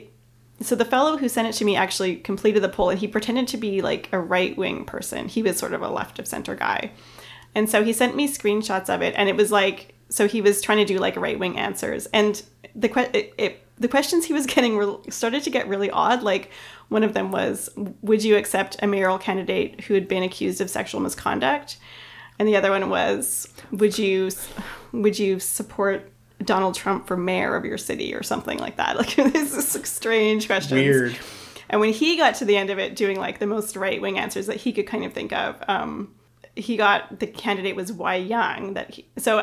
so the fellow who sent it to me actually completed the poll, and he pretended to be like a right-wing person. He was sort of a left of center guy. And so he sent me screenshots of it, and it was like, so he was trying to do like right-wing answers. And the questions he was getting started to get really odd. Like one of them was, would you accept a mayoral candidate who had been accused of sexual misconduct? And the other one was, would you support Donald Trump for mayor of your city or something like that? Like this is like strange questions. Weird. And when he got to the end of it, doing like the most right-wing answers that he could kind of think of, he got the candidate was Wai Young. But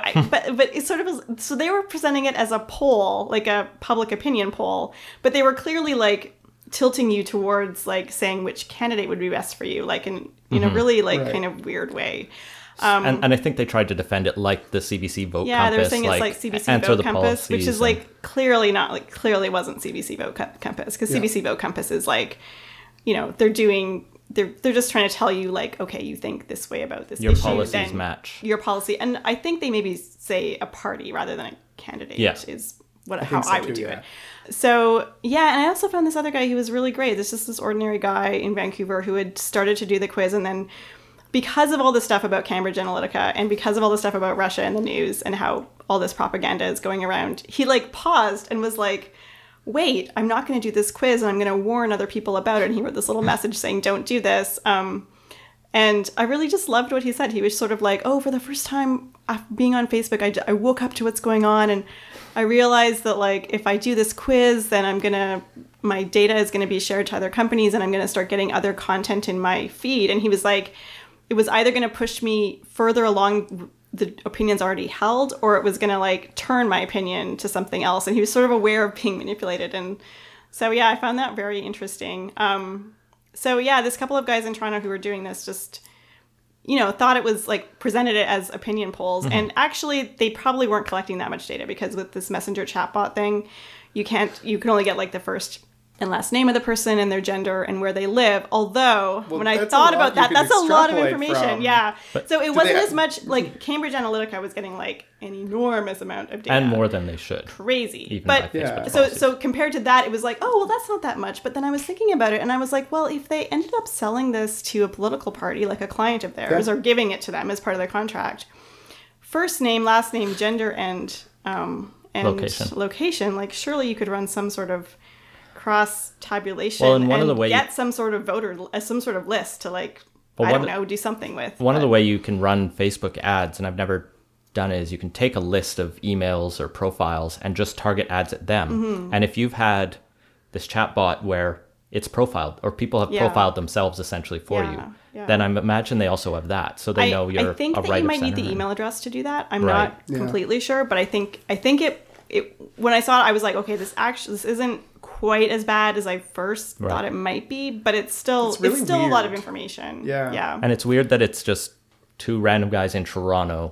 it sort of was, so they were presenting it as a poll, like a public opinion poll, but they were clearly like tilting you towards like saying which candidate would be best for you, like in really like Right. kind of weird way. And I think they tried to defend it like the CBC Vote Yeah, Compass. they were saying it's like CBC answer Vote the Compass, which policies is like clearly wasn't CBC Vote Compass, because Yeah. CBC Vote Compass is like, they're just trying to tell you like, okay, you think this way about this Your issue, policies then match. your policy, and I think they maybe say a party rather than a candidate. Yeah. Is how so I would too, do yeah. it. So yeah, and I also found this other guy who was really great. This is this ordinary guy in Vancouver who had started to do the quiz, and then because of all the stuff about Cambridge Analytica and because of all the stuff about Russia and the news and how all this propaganda is going around, he like paused and was like, wait, I'm not going to do this quiz, and I'm going to warn other people about it. And he wrote this little message saying, don't do this. And I really just loved what he said. He was sort of like, oh, for the first time being on Facebook, I woke up to what's going on, and I realized that like if I do this quiz, then my data is going to be shared to other companies, and I'm going to start getting other content in my feed. And he was like, it was either going to push me further along the opinions already held, or it was going to like turn my opinion to something else. And he was sort of aware of being manipulated. And so, yeah, I found that very interesting. So yeah, this couple of guys in Toronto who were doing this just, thought it was like presented it as opinion polls. Mm-hmm. And actually they probably weren't collecting that much data, because with this Messenger chatbot thing, you can only get like the first and last name of the person and their gender and where they live. Although when I that's thought a about lot you that, could that's a lot of extrapolate information. from. Yeah. So it wasn't they- as much like Cambridge Analytica was getting like an enormous amount of data. And more than they should. Crazy. Even But by Facebook Yeah. policies. so compared to that, it was like, oh, well, that's not that much. But then I was thinking about it, and I was like, well, if they ended up selling this to a political party, like a client of theirs, Yeah. or giving it to them as part of their contract, first name, last name, gender, and location, like surely you could run some sort of cross tabulation get some sort of some sort of list to like, do something with. One of the way you can run Facebook ads, and I've never done is you can take a list of emails or profiles and just target ads at them. And if you've had this chatbot where it's profiled or people have profiled themselves essentially for you, then I imagine they also have that. So they know you're I think a that right you of might need center. the email address to do that. I'm Right. not completely sure, but I think it when I saw it, I was like, okay, this isn't quite as bad as I first thought it might be, but it's still really a lot of weird. information. Yeah. And it's weird that it's just two random guys in Toronto.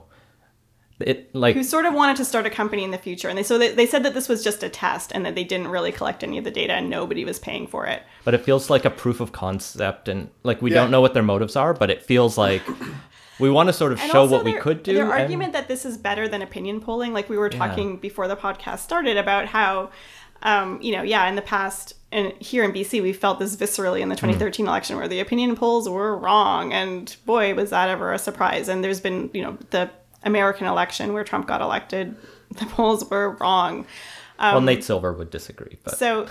Who sort of wanted to start a company in the future, and they said that this was just a test and that they didn't really collect any of the data and nobody was paying for it. But it feels like a proof of concept, and like we don't know what their motives are, but it feels like we want to sort of show what we could do. Their argument that this is better than opinion polling, like we were talking before the podcast started about how, in the past and here in BC, we felt this viscerally in the 2013 election where the opinion polls were wrong, and boy, was that ever a surprise. And there's been, the American election where Trump got elected, the polls were wrong. Well, Nate Silver would disagree, but so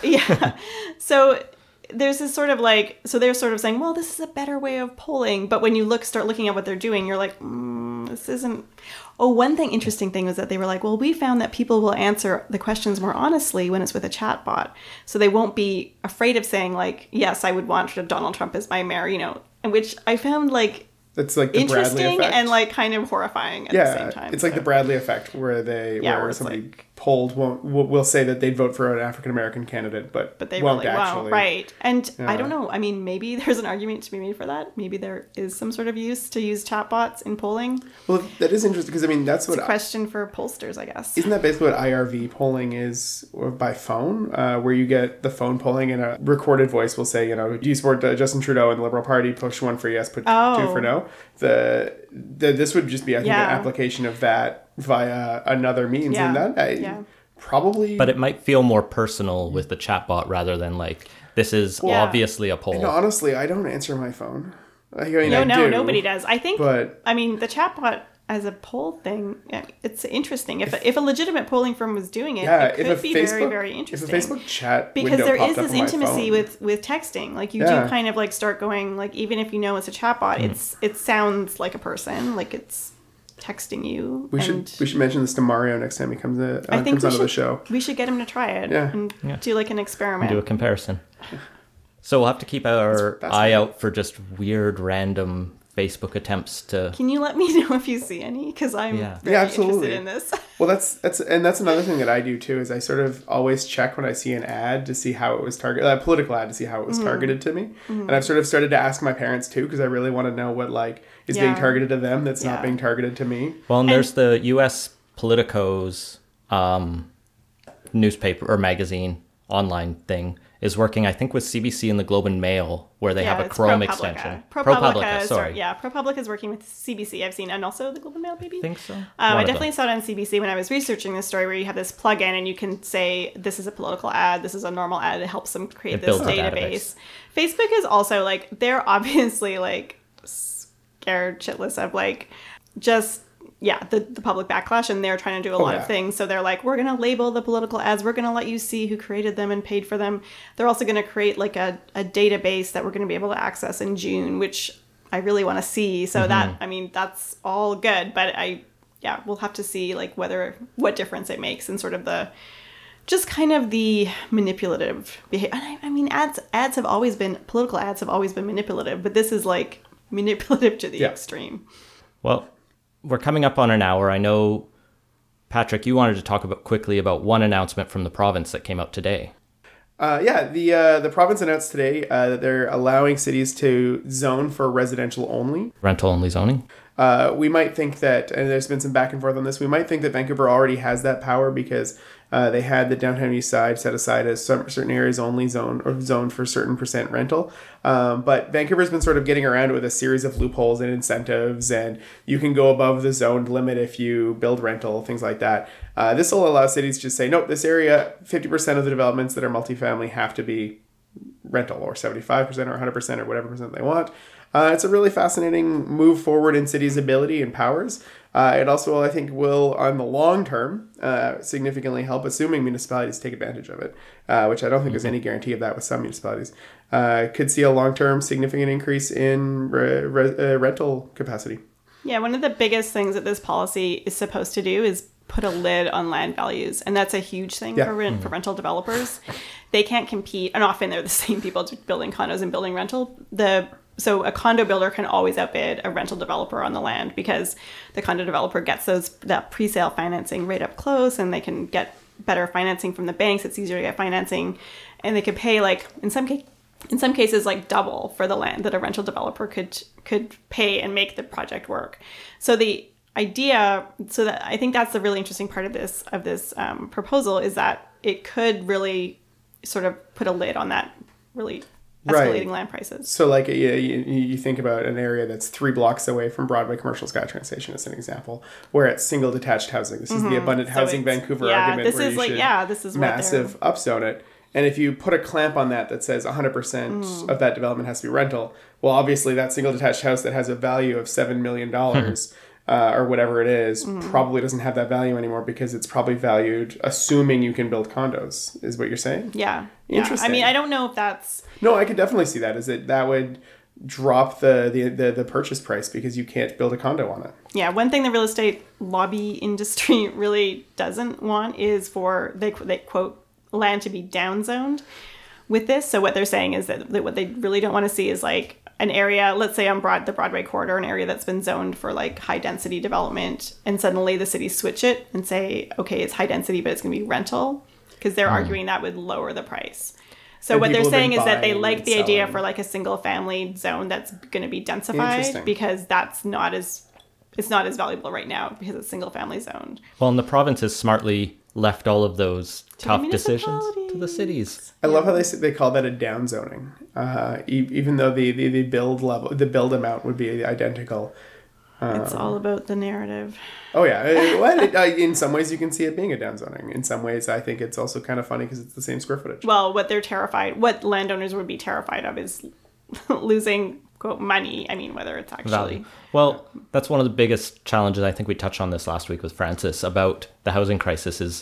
there's this sort of they're sort of saying, well, this is a better way of polling, but when you start looking at what they're doing, you're like, this isn't. One interesting thing was that they were like, well, we found that people will answer the questions more honestly when it's with a chatbot, so they won't be afraid of saying like, yes, I would want Donald Trump as my mayor, and which I found That's like the Bradley interesting effect. and kind of horrifying at the same time. It's like the Bradley effect where where it's somebody polled will say that they'd vote for an African American candidate, but they won't really actually. won't, right? And I don't know. I mean, maybe there's an argument to be made for that. Maybe there is some sort of use to use chatbots in polling. Well, that is interesting because that's It's a question for pollsters, I guess. Isn't that basically what IRV polling is by phone, where you get the phone polling and a recorded voice will say, do you support Justin Trudeau and the Liberal Party? Push 1 for yes, put 2 for no. This would just be, I think, an application of that via another means, and that probably. But it might feel more personal with the chatbot rather than this is obviously a poll. And honestly, I don't answer my phone. I do. Nobody does. I think. But the chatbot as a poll thing, it's interesting. If a legitimate polling firm was doing it, it could be very, very interesting. If a Facebook chat because window there popped is up this on my intimacy phone. with texting. You do kind of start going even if it's a chatbot, it sounds like a person, it's texting you. We should mention this to Mario next time he comes onto the show. We should get him to try it and do an experiment. Do a comparison. So we'll have to keep our eye out for just weird, random Facebook attempts to. Can you let me know if you see any? Because I'm very interested in this. Well, that's another thing that I do too. Is I sort of always check when I see an ad to see how it was targeted, a political ad to see how it was targeted to me. And I've sort of started to ask my parents too because I really want to know what is being targeted to them that's not being targeted to me. Well, and there's the U.S. Politico's newspaper or magazine online thing is working, I think, with CBC and the Globe and Mail, where they have a Chrome extension. ProPublica, sorry. ProPublica is working with CBC, I've seen, and also the Globe and Mail, maybe? I think so. I definitely saw it on CBC when I was researching this story, where you have this plugin and you can say, this is a political ad, this is a normal ad. It helps them create this database. Facebook is also, they're obviously, scared shitless of, just... the public backlash, and they're trying to do a lot of things. So they're we're going to label the political ads. We're going to let you see who created them and paid for them. They're also going to create a database that we're going to be able to access in June, which I really want to see. So that's all good. But we'll have to see what difference it makes in sort of the just kind of the manipulative behavior. I mean, ads have always been, political ads have always been manipulative, but this is manipulative to the extreme. Well, we're coming up on an hour. I know, Patrick, you wanted to talk quickly about one announcement from the province that came out today. The province announced today that they're allowing cities to zone for residential only. Rental only zoning. We might think that, and there's been some back and forth on this, we might think that Vancouver already has that power because they had the downtown east side set aside as certain areas only zoned for certain percent rental. But Vancouver's been sort of getting around it with a series of loopholes and incentives, and you can go above the zoned limit if you build rental, things like that. This will allow cities to just say, nope, this area, 50% of the developments that are multifamily have to be rental, or 75% or 100% or whatever percent they want. It's a really fascinating move forward in cities' ability and powers. It also, I think, will, on the long term, significantly help, assuming municipalities take advantage of it, which I don't think there's any guarantee of that with some municipalities. Could see a long-term significant increase in rental capacity. Yeah, one of the biggest things that this policy is supposed to do is put a lid on land values. And that's a huge thing Yeah. for rental developers. They can't compete, and often they're the same people building condos and building rental. So a condo builder can always outbid a rental developer on the land because the condo developer gets that pre-sale financing right up close, and they can get better financing from the banks. It's easier to get financing, and they could pay like in some cases like double for the land that a rental developer could pay and make the project work. So the idea, so that I think that's the really interesting part of this proposal, is that it could really sort of put a lid on that really escalating land prices. So like you think about an area that's 3 blocks away from Broadway Commercial SkyTrain Station as an example, where it's single detached housing. This is the abundant housing Vancouver argument. This is this is massive upzone it. And if you put a clamp on that says 100% of that development has to be rental, well, obviously that single detached house that has a value of $7 million or whatever it is probably doesn't have that value anymore because it's probably valued assuming you can build condos, is what you're saying? Yeah. Interesting. I mean, I don't know if that's... No, I could definitely see that. Is that would drop the purchase price because you can't build a condo on it. Yeah, one thing the real estate lobby industry really doesn't want is for, they quote, land to be downzoned with this. So what they're saying is that what they really don't want to see is like an area, let's say on the Broadway corridor, an area that's been zoned for like high density development, and suddenly the city switch it and say, okay, it's high density, but it's going to be rental, because they're arguing that would lower the price. So and what they're saying is that they buying like and the idea selling. for like a single family zone that's going to be densified, because it's not as valuable right now because it's single family zoned. Well, and the province has smartly left all of those tough decisions to the cities. I love how they call that a downzoning, even though the build level, the build amount would be identical. It's all about the narrative. Oh yeah, in some ways you can see it being a downzoning. In some ways, I think it's also kind of funny because it's the same square footage. Well, what landowners would be terrified of is losing quote money. I mean, whether it's actually value. Well, that's one of the biggest challenges. I think we touched on this last week with Francis about the housing crisis. Is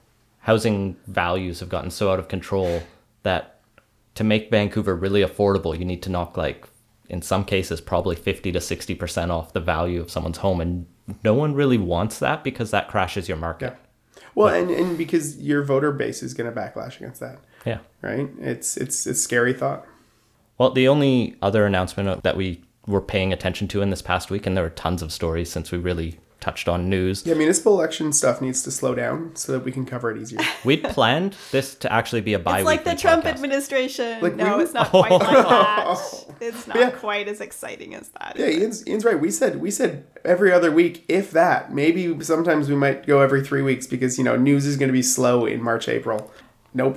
housing values have gotten so out of control that to make Vancouver really affordable, you need to knock like, in some cases, probably 50 to 60% off the value of someone's home. And no one really wants that because that crashes your market. Yeah. Well, and because your voter base is going to backlash against that. Yeah. Right? It's a scary thought. Well, the only other announcement that we were paying attention to in this past week, and there were tons of stories since we really touched on news. Yeah, municipal election stuff needs to slow down so that we can cover it easier. We'd planned this to actually be a bi-weekly It's like the Trump podcast. administration. Like, no, we- it's not quite like that. It's not Yeah. quite as exciting as that. Yeah, is it? Ian's right. We said every other week, if that. Maybe sometimes we might go every 3 weeks because, news is going to be slow in March, April. Nope.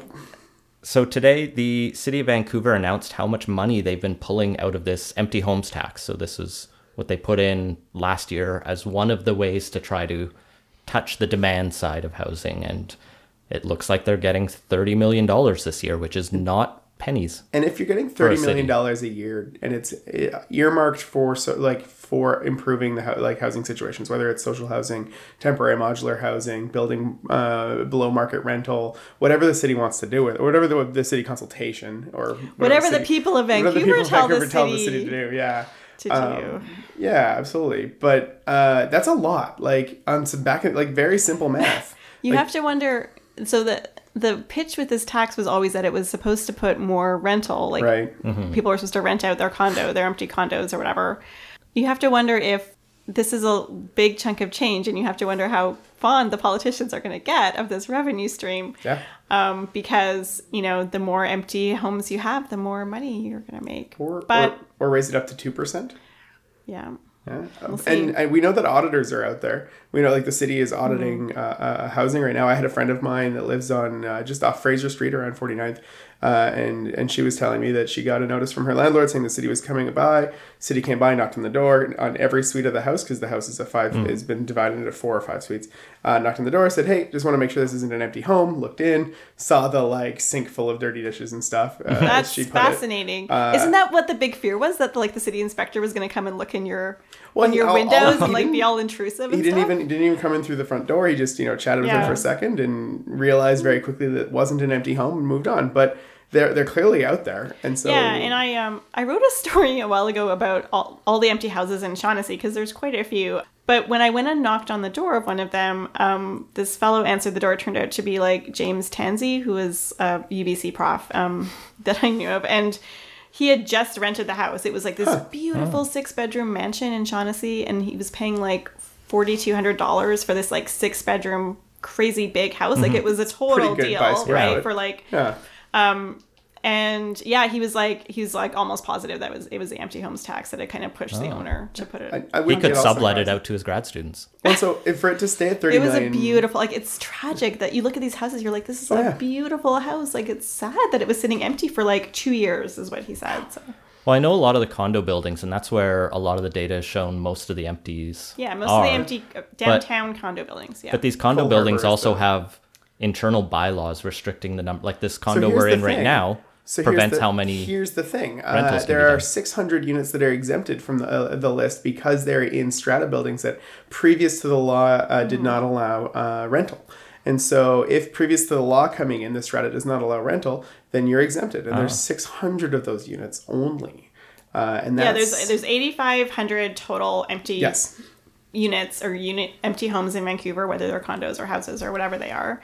So today, the city of Vancouver announced how much money they've been pulling out of this empty homes tax. So this is what they put in last year as one of the ways to try to touch the demand side of housing. And it looks like they're getting $30 million this year, which is not pennies. And if you're getting For a $30 million a year and it's earmarked for improving the housing situations, whether it's social housing, temporary modular housing, building below market rental, whatever the city wants to do with it, or whatever the city consultation or Whatever the people of Vancouver tell the city to do, yeah. to do. Yeah, absolutely. But that's a lot. Like on some very simple math. You have to wonder. So the pitch with this tax was always that it was supposed to put more rental. Like Right. people are supposed to rent out their condo, their empty condos or whatever. You have to wonder if this is a big chunk of change, and you have to wonder how fond the politicians are going to get of this revenue stream. Yeah. Because the more empty homes you have, the more money you're going to make. Or raise it up to 2%. Yeah. Yeah. We'll see. And we know that auditors are out there. We know the city is auditing housing right now. I had a friend of mine that lives on just off Fraser Street around 49th. And she was telling me that she got a notice from her landlord saying the city was coming by. City came by, knocked on the door on every suite of the house because the house is has been divided into 4 or 5 suites. Knocked on the door, said, "Hey, just want to make sure this isn't an empty home." Looked in, saw the sink full of dirty dishes and stuff. That's fascinating. Isn't that what the big fear was? That the city inspector was going to come and look in your windows and be all intrusive. He didn't even come in through the front door. He just chatted with her for a second and realized very quickly that it wasn't an empty home and moved on. But they're clearly out there. And so yeah, and I wrote a story a while ago about all the empty houses in Shaughnessy, because there's quite a few. But when I went and knocked on the door of one of them, this fellow answered the door. It turned out to be like James Tansey, who is a UBC prof that I knew of. And he had just rented the house. It was like this beautiful 6-bedroom mansion in Shaughnessy. And he was paying like $4,200 for this like 6-bedroom crazy big house. Like it was a total deal, right? For like, and yeah, he was like almost positive that it was the empty homes tax that had kind of pushed the owner to put it. He could sublet it out to his grad students. And so for it to stay at $30 it was million, a beautiful, like, it's tragic that you look at these houses, you're like, this is a beautiful house. Like, it's sad that it was sitting empty for like 2 years, is what he said. So. Well, I know a lot of the condo buildings, and that's where a lot of the data has shown most of the empties. Yeah, most of the empty downtown condo buildings. Yeah, but these condo buildings also have internal bylaws restricting the number. Like this condo we're in right now prevents how many. Here's the thing: there are 600 units that are exempted from the list because they're in strata buildings that, previous to the law, did not allow rental. And so if previous to the law coming in, the strata does not allow rental, then you're exempted. And there's 600 of those units only. And that's... there's 8,500 total empty units or empty homes in Vancouver, whether they're condos or houses or whatever they are.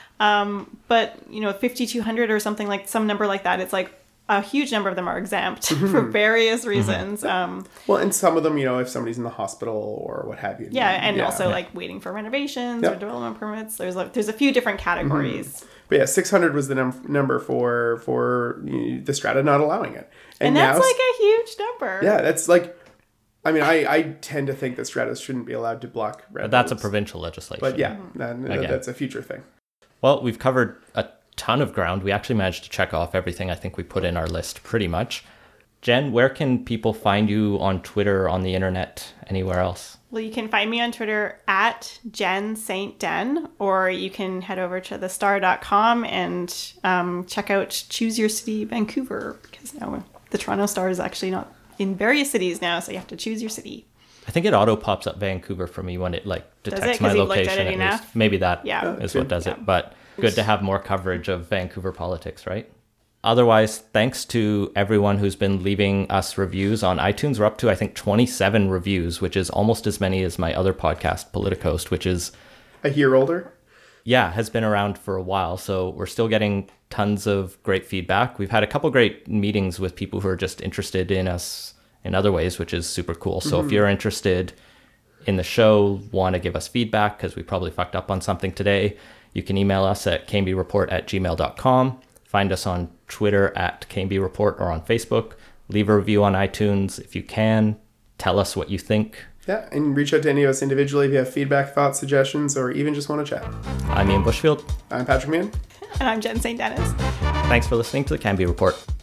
But, 5,200 or something, like some number like that, it's like a huge number of them are exempt for various reasons. Well, and some of them, if somebody's in the hospital or what have you. Yeah, and also like waiting for renovations or development permits. There's a few different categories. But yeah, 600 was the number for the strata not allowing it. And that's like a huge number. Yeah, that's like... I mean, I tend to think that stratas shouldn't be allowed to block rentals. That's a provincial legislation. But yeah, that's a future thing. Well, we've covered a ton of ground. We actually managed to check off everything I think we put in our list pretty much. Jen, where can people find you on Twitter, on the internet, anywhere else? Well, you can find me on Twitter at Jen St. Den, or you can head over to thestar.com and check out Choose Your City Vancouver, because now the Toronto Star is actually not in various cities now, so you have to choose your city. I think it auto pops up Vancouver for me when it detects my location at least. Maybe that is what does it. But good to have more coverage of Vancouver politics, right? Otherwise, thanks to everyone who's been leaving us reviews on iTunes. We're up to, I think, 27 reviews, which is almost as many as my other podcast, Politicoast, which is... a year older? Yeah, has been around for a while. So we're still getting tons of great feedback. We've had a couple great meetings with people who are just interested in us in other ways, which is super cool. So if you're interested in the show, want to give us feedback, because we probably fucked up on something today, you can email us at kmbReport@gmail.com. Find us on Twitter at kmbReport or on Facebook. Leave a review on iTunes if you can. Tell us what you think. Yeah, and reach out to any of us individually if you have feedback, thoughts, suggestions, or even just want to chat. I'm Ian Bushfield. I'm Patrick Meehan. And I'm Jen St. Dennis. Thanks for listening to the Can Be Report.